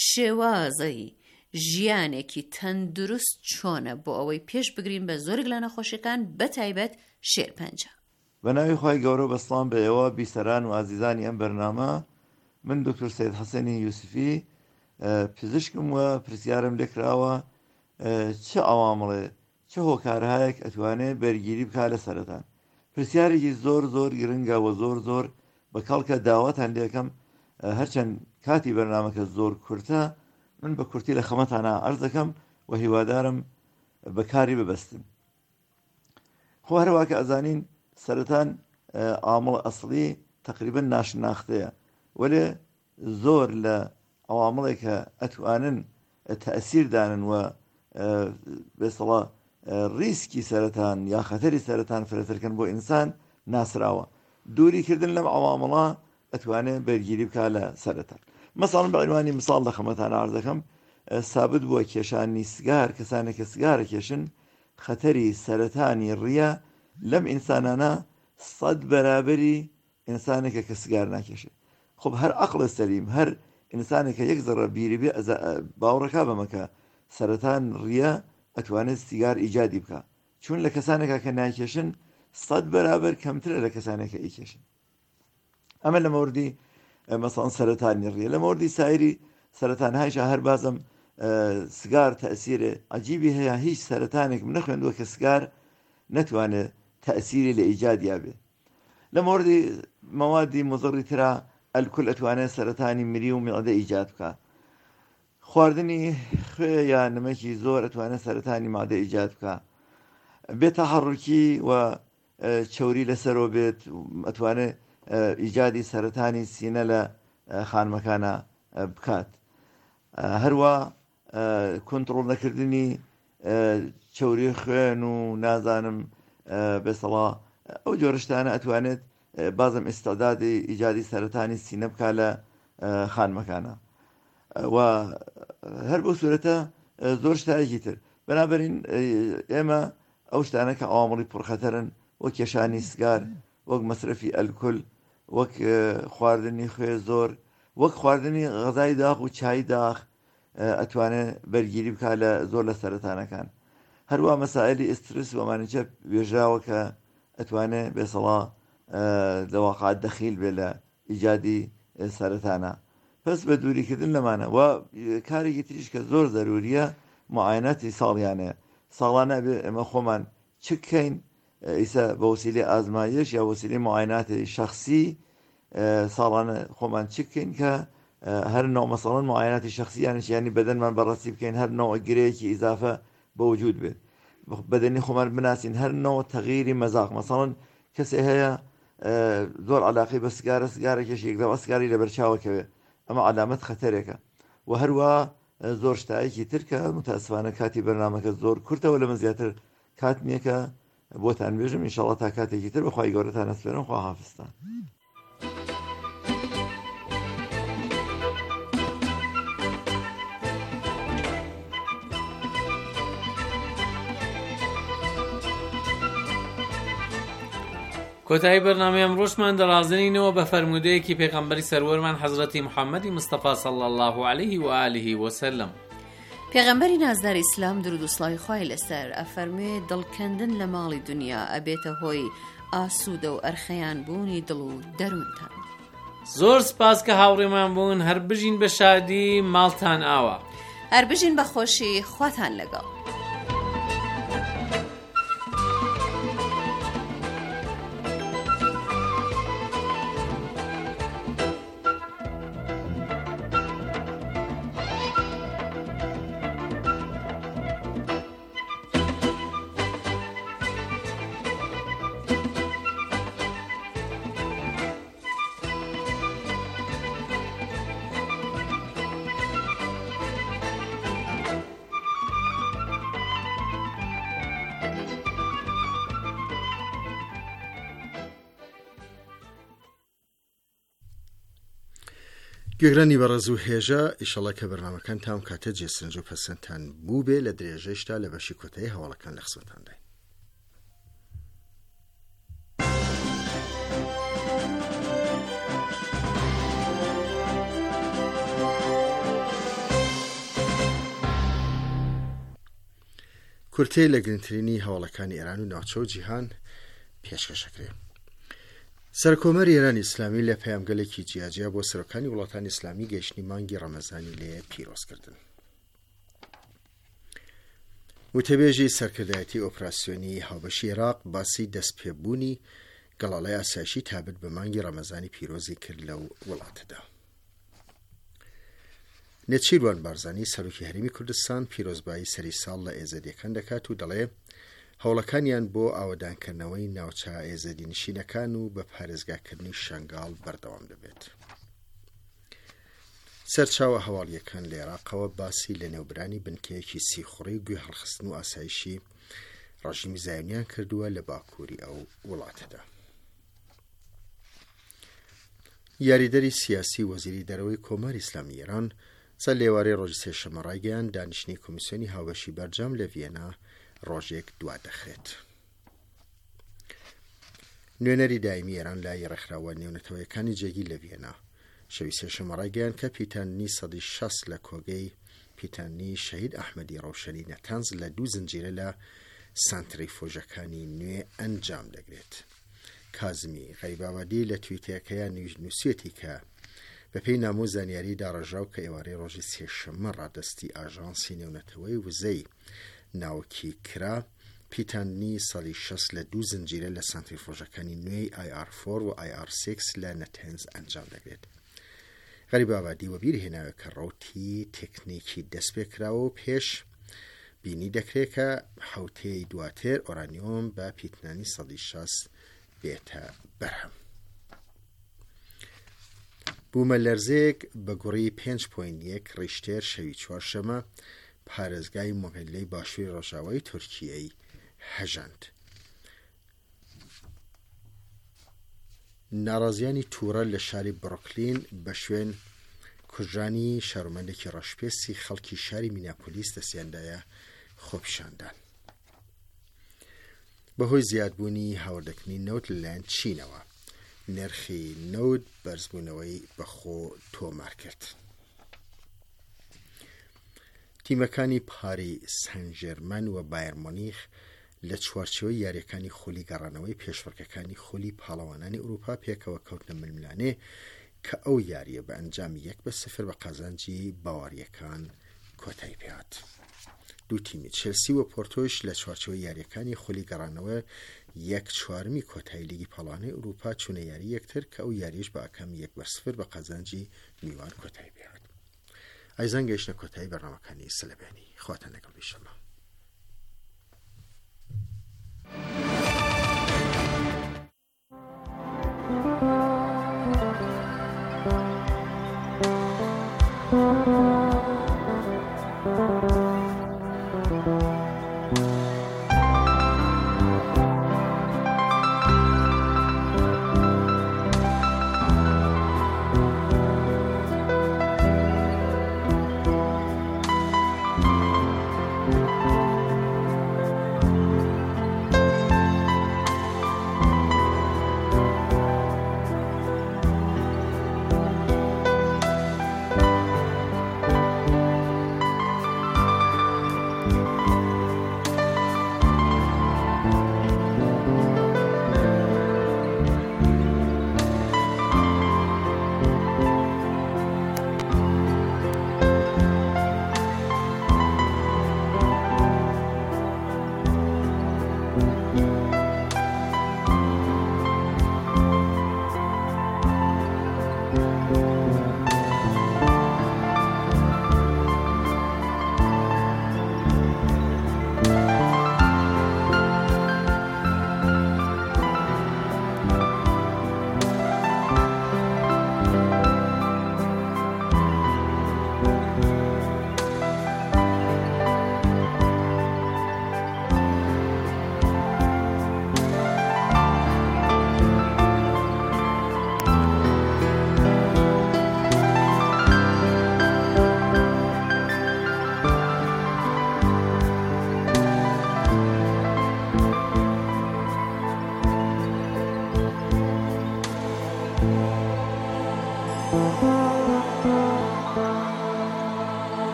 شێوازەی ژیانێکی تەندروست چۆنە بۆ ئەوەی پێش بگرین بە زۆرێک لە نەخۆشیەکان بەتایبەت شێرپەنجە. بە ناوی خی گەورە بەسڵام بە ئێوە بیسەران و ئازیزانی ئەم بەرنامە، من دکتۆر سید حەسەنی یوسفی پزیشکم و پرسیارم لێکراوە چه ئەوامڵێ چه هۆکارهایەک ئەتوانێت بەرگیری بکات لە سەرەتان. پرسیارێکی زۆر زۆر گرنگە و زۆر زۆر بە کەڵکە داواتان لێکەم، هەرچەند کاتی بەرنامەکە زۆر کورتە، من بە کورتی لە خەمەتانە عەرز دەکەم و هیوادارم بەکاری ببەستن. خۆ هەروە کە ئەزانین سەرەتان ئامڵ ئەسڵی تقریبا ناشناختەیە، وەلێ زۆر لە ئەوامڵێک کە ئەتوانن تەئسیردانن و بێسەڵا ریسکی سەرەتان یا خەتەری سەرەتان فرەتەرکەن بۆ ئینسان ناسراوە. دووریکردن لەم عوامڵە ئەتوانێت بەرگیری بکە لە سەرەتا. مەساڵن بە عنوانی مثال لە خەمەتان عرض دەکەم، سابت بووە کێشانی سگار، کەسانێک کە سگارە کێشن خەتەری سەرەتانی ڕیە لەم ئینسانانە 100 بەرابەری ئینسانێکە کە سگار ناکێشێت. خب هەر عەقڵە سەلیم، هەر ئینسانێکە یەک زەڕە بیری بێ باوەڕەکە بەمەکە سەرەتان ڕیە ئەتوانێت سیگار ئیجادی بکە، چون لە کەسانێکە کە ناکێشن 100 بەرابەر کەمترە لە کەسانێکە ئیکێشن. ئەمە لە مەوردی مەسەڵەن سەرەتانی ڕیە. لە مەوردی سایری سەرەتان هایشە هەر بازم سگار تەئسیرێ عەجیبی هەیە، هیچ سەرەتانێکم نەخوێندووە کە سگار نەتوانێت تەئسیری لە ئیجادیا بێ. لە مەوردی مەوادی مضڕی ترا ئەلکول ئەتوانێت سەرەتانی مری و میعدە ئیجاد بکە. خواردنی خوێ یا نمەکی زۆر ئەتوانێت سەرەتانی مادە ئیجاد بکە. بێت تەحەڕوکی و چەوری لەسەرەوە بێت ئەتوانێت ئیجادی سەرەتانی سینە لە خانمەکانە بکات. هەروە کۆنتڕۆڵ نەکردنی چەوری خوێن و نازانم بێسەڵا ئەو جۆرەشتانە ئەتوانێت بازم ئێستادادی ئیجادی سەرەتانی سینە بکە لە خانمەکانە و هەر بۆ سوورەتە زۆر شتایەکی تر. بەنابەرین ئێمە ئەو شتانە کە ئەوامڵی پڕخەتەرن وەک کێشانی سگار، وەک مەسرەفی ئەلکول، وەک خواردنی خوێ زۆر، وەک خواردنی غەزای داخ و چای داخ ئەتوانێت بەرگیری بکە لە زۆر لە سەرەتانەکان. هەروە مەسائلی ئسترس وەمانەجە وێژراوە کە ئەتوانێت بێسەڵا دەواقعات دەخیل بێ لە ئیجادی سەرەتانە. پس بە دووریکردن لەمانە و کارێکی تریش کە زۆر زەروریە معاینەتی ساڵیانەیە. ساڵانە بێ ئێمە خۆمان چ بکەین ئیسا بە وسیلەی ئازمایش یا وسیلەی معایناتی شەخصی ساڵانە خۆمان چ بکەین کە هەر نوع مەسەڵەن معایناتی شەخصی یانی بەدەنمان بەڕاستی بکەین، هەر نوع گرەیەکی ئیزافە بە وجود بێت، بەدەنی خۆمان بناسین، هەر نوع تەغییری مەزاق. مەسەڵەن کەسێ هەیە زۆر علاقی بە سگارە، سگارێکیش یەکدەوە سگاری لە بەرچاوەکەوێ، ئەمە علامەت خەتەرێکە. و هەروە زۆر شتایەکی ترکە متاسفانە کاتی بەرنامەکە زۆر کورتەوە، لەمە زیاتر کات نییە کە بۆتان بێژم. ئینشاڵڵا تا کاتێکی تر بەخوای گەورەتان ئەسپێرم. خوا حافزتان. کۆتایی بەرنامەی ئەمڕۆشمان دەڕازێنینەوە بە فەرمودەیەکی پێغەمبەری سەروەرمان حەزرەتی محەممەدی مستەفا صلی الله عليه و آله وسلم. پێغەمبەری نازدار ئیسلام درود و سڵاوی خوای لەسەر ئەفەرمێ دڵکەندن لە ماڵی دنیا ئەبێتە هۆی ئاسوودە و ئەرخەیان بوونی دڵ و دەروونتان. زۆر سپاس کە هاوڕێمان بوون. هەر بژین بە شادی، ماڵتان ئاوە. هەر بژین بە خۆشی، خواتان لەگەڵ. گوێگرانی بەڕێز و هێژە، ئیشەڵا کە بەرنامەکان تام کاتە جێسنج و پەسەندتان بوو بێ لە درێژەشتا لە بەشی کۆتایی هەواڵەکان لە خزمەتان داین. کورتەی لە گرنگترینی هەواڵەکانی ئێران و ناوچە و جیهان پێشکەشەکرێ. سەرکۆمەری ئێرانی ئیسلامی لە پەیامگەلێکی جیاجیا بۆ سەرۆکانی وڵاتانی ئیسلامی گەیشتنی مانگی ڕەمەزانی لێ پیرۆزکردن. وتەبێژی سەرکردایەتی ئۆپراسیۆنی هاوبەشی عێراق باسی دەستپێبوونی گەڵاڵای ئاسایشی تابت بە مانگی ڕەمەزانی پیرۆزی کرد لەو وڵاتەدا. نێچیروان بارزانی سەرۆکی هەرێمی کوردستان پیرۆزبایی سەری ساڵ لە ئێزەدیەکان دەکات و دەڵێ هەوڵەکانیان بۆ ئاوەدانکردنەوەی ناوچە ئێزەدی نشینەکان و بە پارێزگاکردنی شەنگاڵ بەردەوام دەبێت. سەرچاوە هەواڵیەکان لە عێراقەوە باسی لە نێوبرانی بنکەیەکی سیخوڕی گوێ هەڵخستن و ئاسایشی ڕژیمی زایونیان کردووە لە باکووری ئەو وڵاتەدا. یاریدەری سیاسی وەزیری دەرەوەی کۆماری ئیسلامی ئێران سەر لێوارەی ڕۆژی سێشەمە ڕایگەیاند دانیشتنی کۆمیسیۆنی هاوبەشی بەرجەم لە ڤیێنا ڕۆژێک دوا دەخرێت. نوێنەری دایمی ئێران لای ڕێکخراوە نێونەتەوەیەکانی جێگی لە ڤیێنا شەوی سێشەمە ڕایگەیاند کە پیتاننی سەدی 60 لە کۆگەی پیتاننی شەهید ئەحمەدی ڕەوشەنی نەتەنز لە 2 زنجیرە لە سانتریفۆژەکانی نوێ ئەنجام دەگرێت. کازمی غەریباوادی لە تویتەکەیان نووسێتی کە بەپێی نامۆ زانیاری داڕژاو کە ئێوارەی ڕۆژی سێشەممە ڕادستی ئاژانسی نێونەتەوەی وزەی ناوکی کرا پیتاننی ساڵی 60 لە 2 زنجیرە لە سانتریفۆژەکانی نوێی IR4 و IR6 لە نەتەنز ئەنجام دەگرێت. غەریباوادی وەبیر هێناوە کە ڕوتی تێکنیکی دەست پێکراوە و پێش بینی دەکرێت کە حوتەی دواتر ئۆرانیۆم بە پیتانی سەدی 60 بێتە بەرهەم. بوومە لەرزەیەک بە گوڕی 5.1 ڕیشتێر شەوی چوارشەمە پارێزگای مۆگەلەی باشووری ڕۆژاوای تورکیەی هەژاند. ناڕازیانی تووڕە لە شاری بڕۆکلین بە شوێن کوژانی شارۆمەندێکی ڕەشپێستی خەڵکی شاری مینیاپۆلیس دەستیاندایە خۆپیشاندان. بەهۆی زیادبوونی هاوردەکردنی نەوت لەلایەن چینەوە نرخی نەوت بەرزبوونەوەی بەخۆ تۆمار کرد. تیمەکانی پاری سەن ژێرمەن و بایر مۆنیخ لە چوارچێوەی یاریەکانی خولی گەڕانەوەی پێشفڕکەکانی خولی پاڵەوانانی ئوروپا پێکەوە کەوتنە ململانێ کە ئەو یاریە بە ئەنجامی 1-0 بە قازانجی باواریەکان کۆتایی پێهات. دوو تیمی چێلسی و پۆرتۆش لە چوارچێوەی یاریەکانی خولی گەڕانەوە 1/4 کۆتایی لیگی پاڵەوانەی ئوروپا چوونە یاری یەکتر کە ئەو یاریش بە ئەکەمی 1-0 بە قازانجی میوان کۆتایی پێهات. ئایزان گەیشتە کۆتایی بەڕنامەکانی سلەبێنی خواتە لەگەڵ بیشەمە.